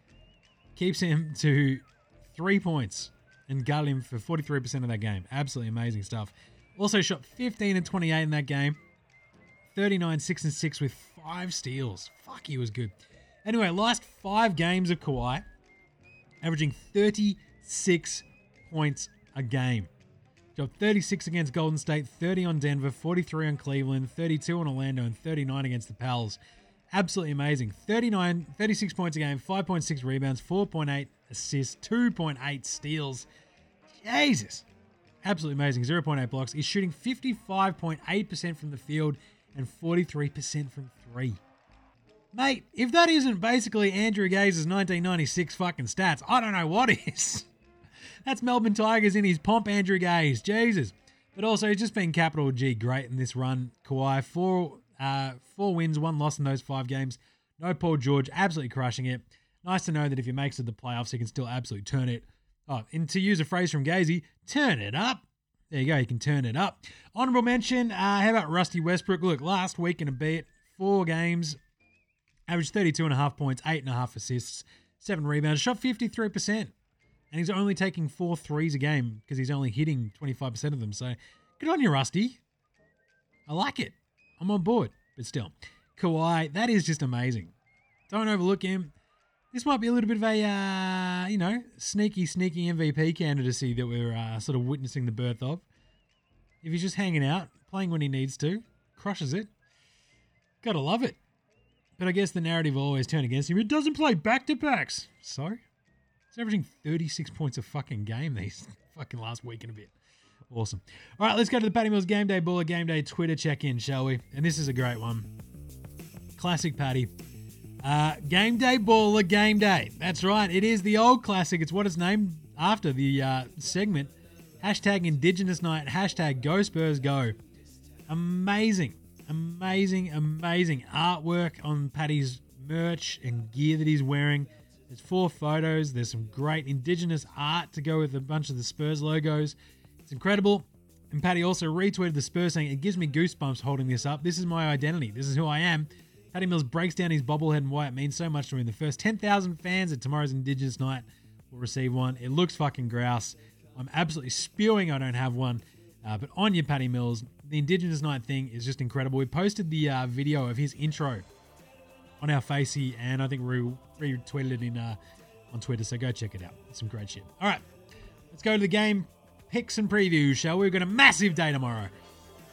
Keeps him to three points and got him for forty-three percent of that game. Absolutely amazing stuff. Also shot fifteen and twenty-eight in that game. thirty-nine, six, and six with five steals. Fuck, he was good. Anyway, last five games of Kawhi, averaging thirty-six points a game. Dropped thirty-six against Golden State, thirty on Denver, forty-three on Cleveland, thirty-two on Orlando, and thirty-nine against the Pels. Absolutely amazing. thirty-nine, thirty-six points a game, five point six rebounds, four point eight assists, two point eight steals. Jesus. Absolutely amazing. zero point eight blocks. He's shooting fifty-five point eight percent from the field and forty-three percent from three. Mate, if that isn't basically Andrew Gaze's nineteen ninety-six fucking stats, I don't know what is. That's Melbourne Tigers in his pomp, Andrew Gaze. Jesus. But also, he's just been capital G great in this run. Kawhi, four, uh, four wins, one loss in those five games. No Paul George, absolutely crushing it. Nice to know that if he makes it to the playoffs, he can still absolutely turn it. Oh, and to use a phrase from Gazy, turn it up. There you go, you can turn it up. Honorable mention, uh, how about Rusty Westbrook? Look, last week in a bit, four games, averaged thirty-two and a half points, eight and a half assists, seven rebounds, shot fifty-three percent. And he's only taking four threes a game because he's only hitting twenty-five percent of them. So good on you, Rusty. I like it. I'm on board. But still, Kawhi, that is just amazing. Don't overlook him. This might be a little bit of a, uh, you know, sneaky, sneaky M V P candidacy that we're uh, sort of witnessing the birth of. If he's just hanging out, playing when he needs to, crushes it. Gotta love it. But I guess the narrative will always turn against him. He doesn't play back-to-backs. So, he's averaging thirty-six points a fucking game these fucking last week and a bit. Awesome. All right, let's go to the Patty Mills Game Day Baller Game Day Twitter check-in, shall we? And this is a great one. Classic Patty. Uh, game Day Baller Game Day. That's right. It is the old classic. It's what it's named after, the uh, segment. Hashtag Indigenous Night. Hashtag Go Spurs Go. Amazing. Amazing, amazing artwork on Paddy's merch and gear that he's wearing. There's four photos. There's some great Indigenous art to go with a bunch of the Spurs logos. It's incredible. And Paddy also retweeted the Spurs saying, it gives me goosebumps holding this up. This is my identity. This is who I am. Paddy Mills breaks down his bobblehead and why it means so much to him. The first ten thousand fans at tomorrow's Indigenous Night will receive one. It looks fucking grouse. I'm absolutely spewing I don't have one. Uh, but on your Paddy Mills, the Indigenous Night thing is just incredible. We posted the uh, video of his intro on our Facey, and I think we retweeted it in uh, on Twitter, so go check it out. It's some great shit. All right, let's go to the game picks and previews, shall we? We've got a massive day tomorrow.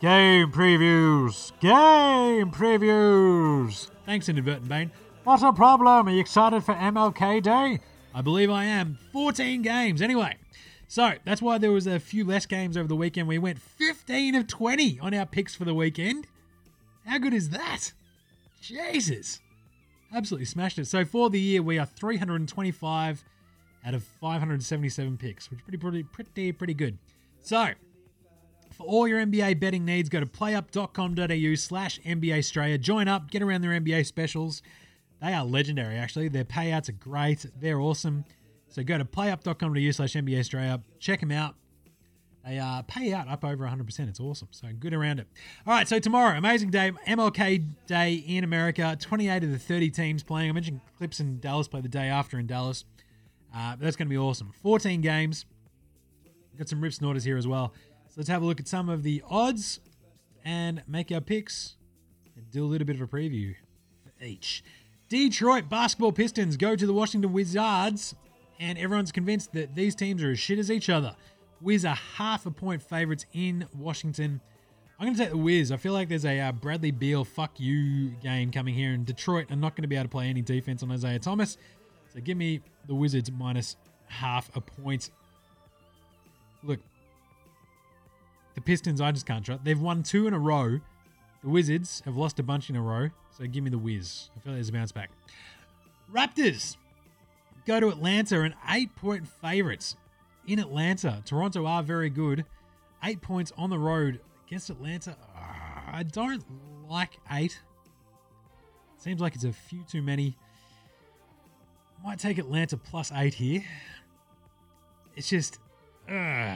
Game previews. Game previews. Thanks, Inadvertent Bane. What's a problem? Are you excited for M L K Day? I believe I am. fourteen games. Anyway, so that's why there was a few less games over the weekend. We went fifteen of twenty on our picks for the weekend. How good is that? Jesus. Absolutely smashed it. So for the year, we are three hundred twenty-five out of five hundred seventy-seven picks, which is pretty, pretty, pretty, pretty good. So for all your N B A betting needs, go to playup.com.au slash NBA Australia. Join up, get around their N B A specials. They are legendary, actually. Their payouts are great. They're awesome. So go to playup.com.au slash NBA Australia. Check them out. They uh, pay out up over one hundred percent. It's awesome. So good around it. All right, so tomorrow, amazing day, M L K Day in America. twenty-eight of the thirty teams playing. I mentioned Clips and Dallas play the day after in Dallas. Uh, but that's going to be awesome. fourteen games. Got some rip snorters here as well. So let's have a look at some of the odds and make our picks and do a little bit of a preview for each. Detroit Basketball Pistons go to the Washington Wizards, and everyone's convinced that these teams are as shit as each other. Wiz are half a point favourites in Washington. I'm going to take the Wiz. I feel like there's a uh, Bradley Beal fuck you game coming here, and Detroit are not going to be able to play any defense on Isaiah Thomas. So give me the Wizards minus half a point. Look, the Pistons, I just can't trust. They've won two in a row. The Wizards have lost a bunch in a row. So give me the Wiz. I feel like there's a bounce back. Raptors go to Atlanta and eight-point favourites in Atlanta. Toronto are very good. Eight points on the road against Atlanta. Uh, I don't like eight. Seems like it's a few too many. Might take Atlanta plus eight here. It's just... Uh,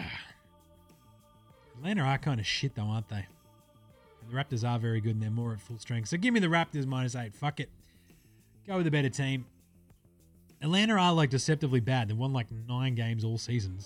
Atlanta are kind of shit though, aren't they? And the Raptors are very good and they're more at full strength. So give me the Raptors minus eight. Fuck it. Go with a better team. Atlanta are like deceptively bad. They won like nine games all season.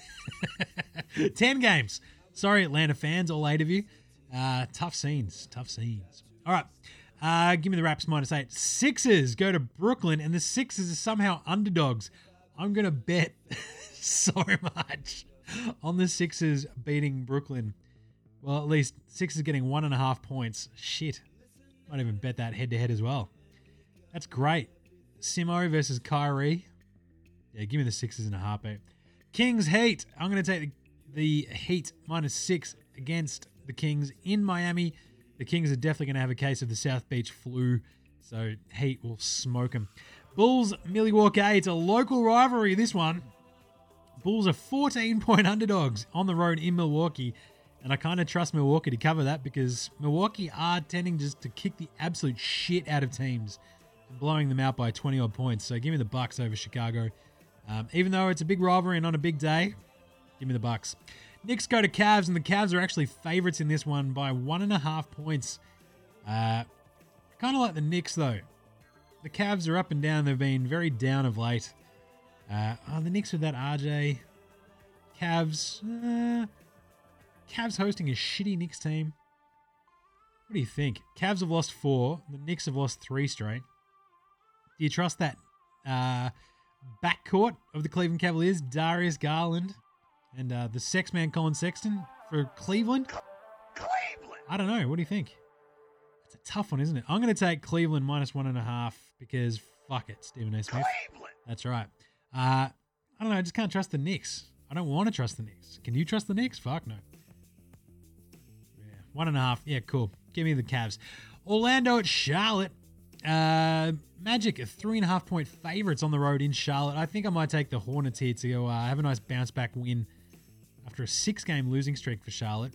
So ten games. Sorry, Atlanta fans, all eight of you. Uh, tough scenes. Tough scenes. All right. Uh, give me the Raps minus eight. Sixers go to Brooklyn, and the Sixers are somehow underdogs. I'm going to bet so much on the Sixers beating Brooklyn. Well, at least Sixers getting one and a half points. Shit. Might even bet that head-to-head as well. That's great. Simo versus Kyrie. Yeah, give me the Sixers in a heartbeat. Kings Heat. I'm going to take the, the Heat minus six against the Kings in Miami. The Kings are definitely going to have a case of the South Beach flu, so Heat will smoke them. Bulls, Milwaukee. It's a local rivalry, this one. Bulls are fourteen-point underdogs on the road in Milwaukee, and I kind of trust Milwaukee to cover that because Milwaukee are tending just to kick the absolute shit out of teams, blowing them out by twenty-odd points. So give me the Bucks over Chicago. Um, even though it's a big rivalry and on a big day, give me the Bucks. Knicks go to Cavs, and the Cavs are actually favourites in this one by one and a half points. Uh, I kind of like the Knicks, though. The Cavs are up and down. They've been very down of late. Uh, oh, the Knicks with that R J. Cavs. Uh, Cavs hosting a shitty Knicks team. What do you think? Cavs have lost four. The Knicks have lost three straight. Do you trust that uh, backcourt of the Cleveland Cavaliers, Darius Garland and uh, the sex man Colin Sexton for Cleveland? Cleveland. I don't know. What do you think? It's a tough one, isn't it? I'm going to take Cleveland minus one and a half because fuck it, Stephen A. Smith. Cleveland. That's right. Uh, I don't know. I just can't trust the Knicks. I don't want to trust the Knicks. Can you trust the Knicks? Fuck no. Yeah, one and a half. Yeah, cool. Give me the Cavs. Orlando at Charlotte. Uh, Magic are three and a half point favorites on the road in Charlotte. I think I might take the Hornets here to go, uh, have a nice bounce back win after a six game losing streak for Charlotte.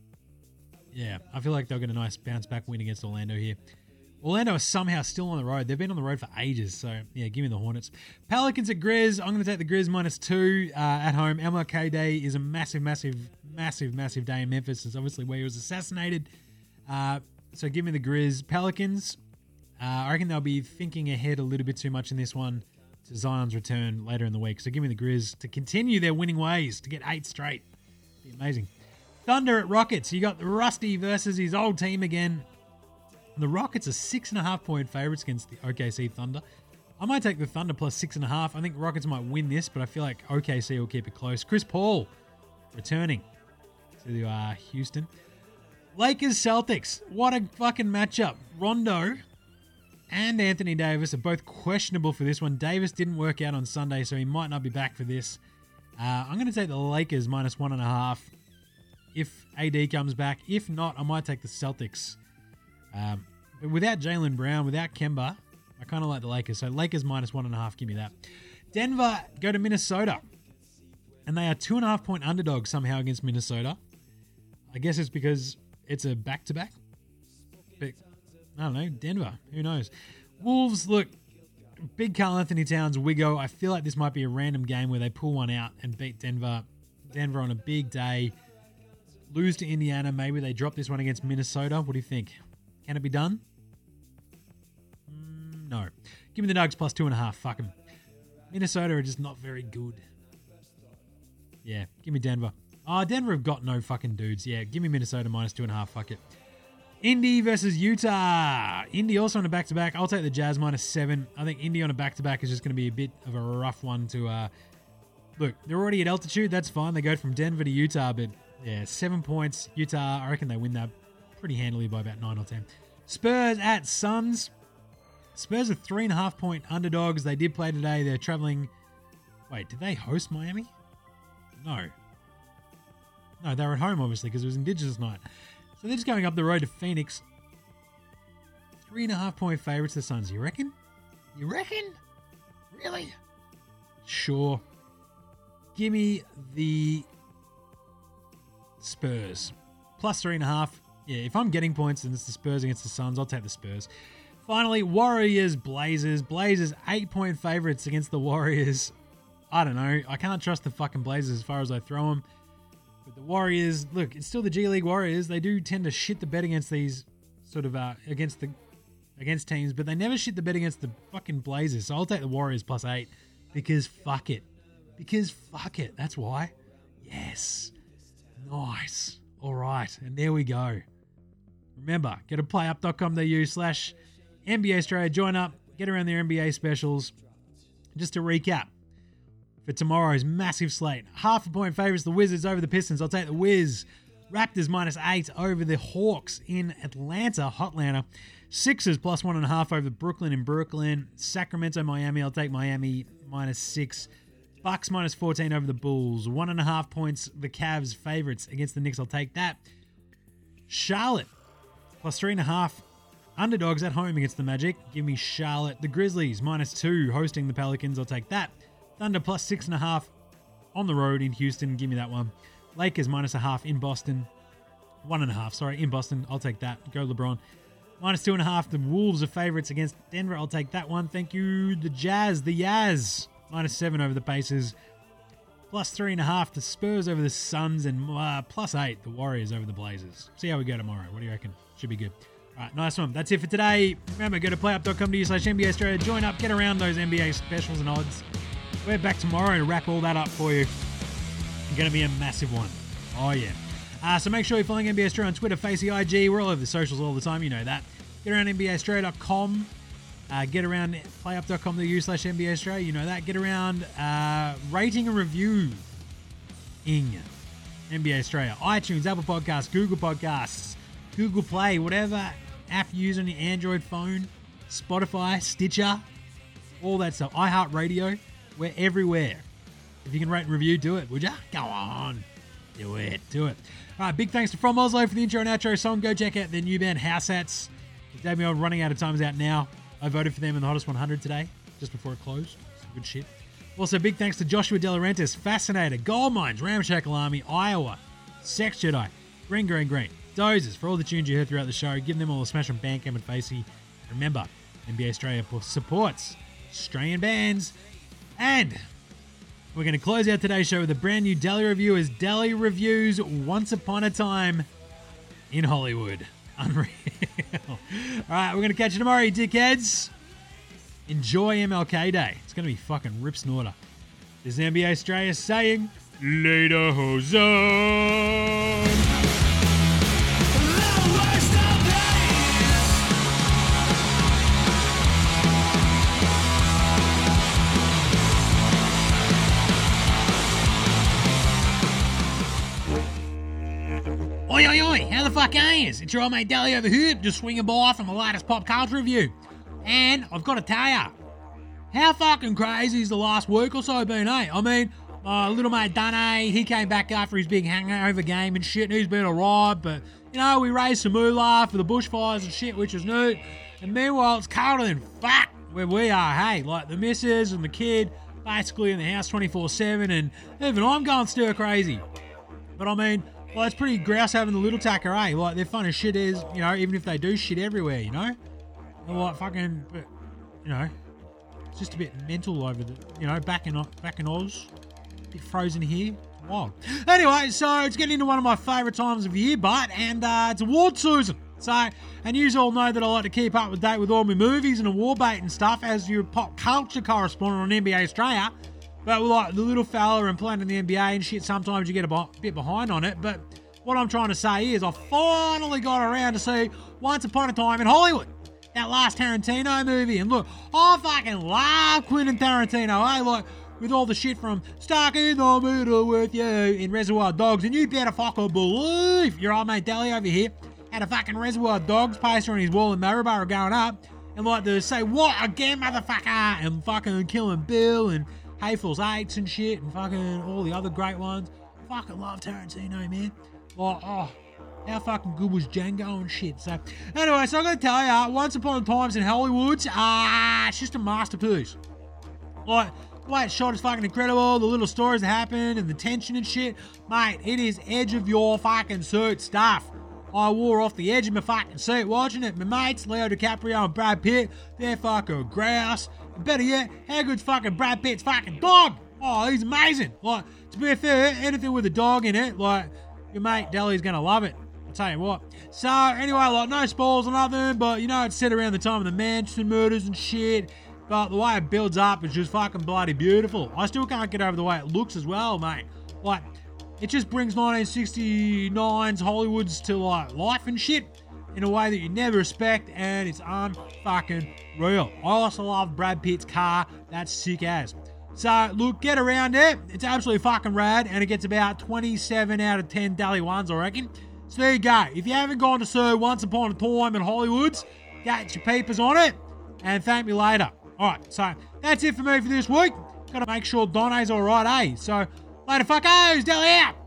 Yeah, I feel like they'll get a nice bounce back win against Orlando here. Orlando are somehow still on the road. They've been on the road for ages. So, yeah, give me the Hornets. Pelicans at Grizz. I'm going to take the Grizz minus two uh, at home. M L K Day is a massive, massive, massive, massive day in Memphis. It's obviously where he was assassinated. Uh, so give me the Grizz. Pelicans. Uh, I reckon they'll be thinking ahead a little bit too much in this one to Zion's return later in the week. So give me the Grizz to continue their winning ways to get eight straight. Be amazing. Thunder at Rockets. You got the Rusty versus his old team again. The Rockets are six and a half point favorites against the O K C Thunder. I might take the Thunder plus six and a half. I think Rockets might win this, but I feel like O K C will keep it close. Chris Paul returning to uh, Houston. Lakers Celtics. What a fucking matchup. Rondo and Anthony Davis are both questionable for this one. Davis didn't work out on Sunday, so he might not be back for this. Uh, I'm going to take the Lakers minus one and a half if A D comes back. If not, I might take the Celtics. Um, but without Jaylen Brown, without Kemba, I kind of like the Lakers. So Lakers minus one and a half, give me that. Denver go to Minnesota. And they are two and a half point underdogs somehow against Minnesota. I guess it's because it's a back-to-back. But I don't know. Denver. Who knows? Wolves, look, big Karl Anthony Towns wiggo. I feel like this might be a random game where they pull one out and beat Denver. Denver on a big day. Lose to Indiana. Maybe they drop this one against Minnesota. What do you think? Can it be done? Mm, no. Give me the Nugs plus two and a half. Fuck them. Minnesota are just not very good. Yeah, give me Denver. Oh, Denver have got no fucking dudes. Yeah, give me Minnesota minus two and a half. Fuck it. Indy versus Utah. Indy also on a back-to-back. I'll take the Jazz minus seven. I think Indy on a back-to-back is just going to be a bit of a rough one to... Uh, look, they're already at altitude. That's fine. They go from Denver to Utah, but yeah, seven points. Utah, I reckon they win that pretty handily by about nine or ten. Spurs at Suns. Spurs are three and a half point underdogs. They did play today. They're traveling... Wait, did they host Miami? No. No, they were at home, obviously, because it was Indigenous night. So they're just going up the road to Phoenix. Three and a half point favourites, the Suns. You reckon? You reckon? Really? Sure. Give me the Spurs. Plus three and a half. Yeah, if I'm getting points and it's the Spurs against the Suns, I'll take the Spurs. Finally, Warriors, Blazers. Blazers, eight point favourites against the Warriors. I don't know. I can't trust the fucking Blazers as far as I throw them. But the Warriors, look, it's still the G League Warriors. They do tend to shit the bed against these sort of, uh, against the, against teams, but they never shit the bed against the fucking Blazers. So I'll take the Warriors plus eight because fuck it. Because fuck it. That's why. Yes. Nice. All right. And there we go. Remember, go to playup.com.au slash NBA Australia. Join up. Get around their N B A specials. Just to recap. For tomorrow's massive slate. Half a point favourites, the Wizards over the Pistons. I'll take the Wiz. Raptors minus eight over the Hawks in Atlanta, Hotlanta. Sixers plus one and a half over Brooklyn in Brooklyn. Sacramento, Miami. I'll take Miami minus six. Bucks minus fourteen over the Bulls. One and a half points, the Cavs favourites against the Knicks. I'll take that. Charlotte plus three and a half. Underdogs at home against the Magic. Give me Charlotte. The Grizzlies minus two hosting the Pelicans. I'll take that. Thunder plus six and a half on the road in Houston. Give me that one. Lakers minus a half in Boston. One and a half, sorry, in Boston. I'll take that. Go LeBron. Minus two and a half. The Wolves are favourites against Denver. I'll take that one. Thank you. The Jazz, the Yaz. Minus seven over the Pacers. Plus three and a half. The Spurs over the Suns. And uh, plus eight. The Warriors over the Blazers. See how we go tomorrow. What do you reckon? Should be good. All right, nice one. That's it for today. Remember, go to playup.com.au slash NBA Australia. Join up. Get around those N B A specials and odds. We're back tomorrow to wrap all that up for you. It's going to be a massive one. Oh, yeah. Uh, so make sure you're following N B A Australia on Twitter, Facey, I G. We're all over the socials all the time. You know that. Get around N B A Australia dot com. Uh, get around playup.com.au slash NBA Australia. You know that. Get around uh, rating and review in N B A Australia. iTunes, Apple Podcasts, Google Podcasts, Google Play, whatever app you use on your Android phone, Spotify, Stitcher, all that stuff. iHeartRadio. We're everywhere. If you can rate and review, do it, would ya? Go on. Do it. Do it. All right, big thanks to From Oslo for the intro and outro song. Go check out their new band, House Hats. The debut on Running Out of Time is out now. I voted for them in the Hottest one hundred today, just before it closed. Some good shit. Also, big thanks to Joshua De Laurentiis, Fascinator, Gold Mines, Ramshackle Army, Iowa, Sex Jedi, Green, Green, Green, Dozers, for all the tunes you heard throughout the show. Give them all a smash on Bandcamp and Facey. Remember, N B A Australia supports Australian bands. And we're going to close out today's show with a brand new Deli review as Deli reviews Once Upon a Time in Hollywood. Unreal. All right, we're going to catch you tomorrow, you dickheads. Enjoy M L K Day. It's going to be fucking rip snorter. This is N B A Australia saying, later, Hosan. Oi, oi, oi, How the fuck are you? It's your old mate Dally over here, just swinging by from the latest pop culture review. And I've got to tell ya, how fucking crazy has the last week or so been, eh? I mean, my little mate Dunne, he came back after his big hangover game and shit, and he's been alright, but, you know, we raised some moolah for the bushfires and shit, which was new. And meanwhile, it's colder than fuck where we are, hey? Like, the missus and the kid basically in the house twenty-four seven, and even I'm going stir crazy. But I mean, well, it's pretty grouse having the little tacker, eh? Like, they're fun as shit is, you know, even if they do shit everywhere, you know? They're like fucking, but, you know, it's just a bit mental over the, you know, back in back in Oz. A bit frozen here. It's wild. Anyway, so it's getting into one of my favourite times of year, but, and uh, it's award season. So, and you all know that I like to keep up to date with all my movies and award bait and stuff as your pop culture correspondent on N B A Australia. But with like the little fella and playing in the N B A and shit, sometimes you get a bit behind on it. But what I'm trying to say is I finally got around to see Once Upon a Time in Hollywood, that last Tarantino movie. And look, I fucking love Quentin Tarantino, eh? Like, with all the shit from Stuck in the Middle with You in Reservoir Dogs. And you better fucking believe your old mate Dally over here had a fucking Reservoir Dogs poster on his wall in Maryborough going up. And like to say, what again, motherfucker? And fucking Killing Bill and Hateful's Eights and shit and fucking all the other great ones. Fucking love Tarantino, man. Like, oh, how fucking good was Django and shit. So, anyway, so I'm going to tell you, Once Upon a Times in Hollywood, ah, uh, it's just a masterpiece. Like, the way it's shot is fucking incredible. The little stories that happen and the tension and shit. Mate, it is edge of your fucking seat stuff. I wore off the edge of my fucking seat watching it. My mates, Leo DiCaprio and Brad Pitt, they're fucking grouse. And better yet, how good's fucking Brad Pitt's fucking dog? Oh, he's amazing. Like, to be fair, anything with a dog in it, like, your mate Dally's gonna love it. I'll tell you what. So, anyway, like, no spoils or nothing, but, you know, it's set around the time of the Manson murders and shit. But the way it builds up is just fucking bloody beautiful. I still can't get over the way it looks as well, mate. Like, it just brings nineteen sixty-nine's Hollywoods to, like, life and shit in a way that you never expect, and it's unfucking real. I also love Brad Pitt's car. That's sick as. So, look, get around it. It's absolutely fucking rad, and it gets about twenty-seven out of ten Dally ones, I reckon. So there you go. If you haven't gone to see Once Upon a Time in Hollywoods, get your peepers on it, and thank me later. Alright, so that's it for me for this week. Gotta make sure Donnie's alright, eh? So, later fuckers, Dally out!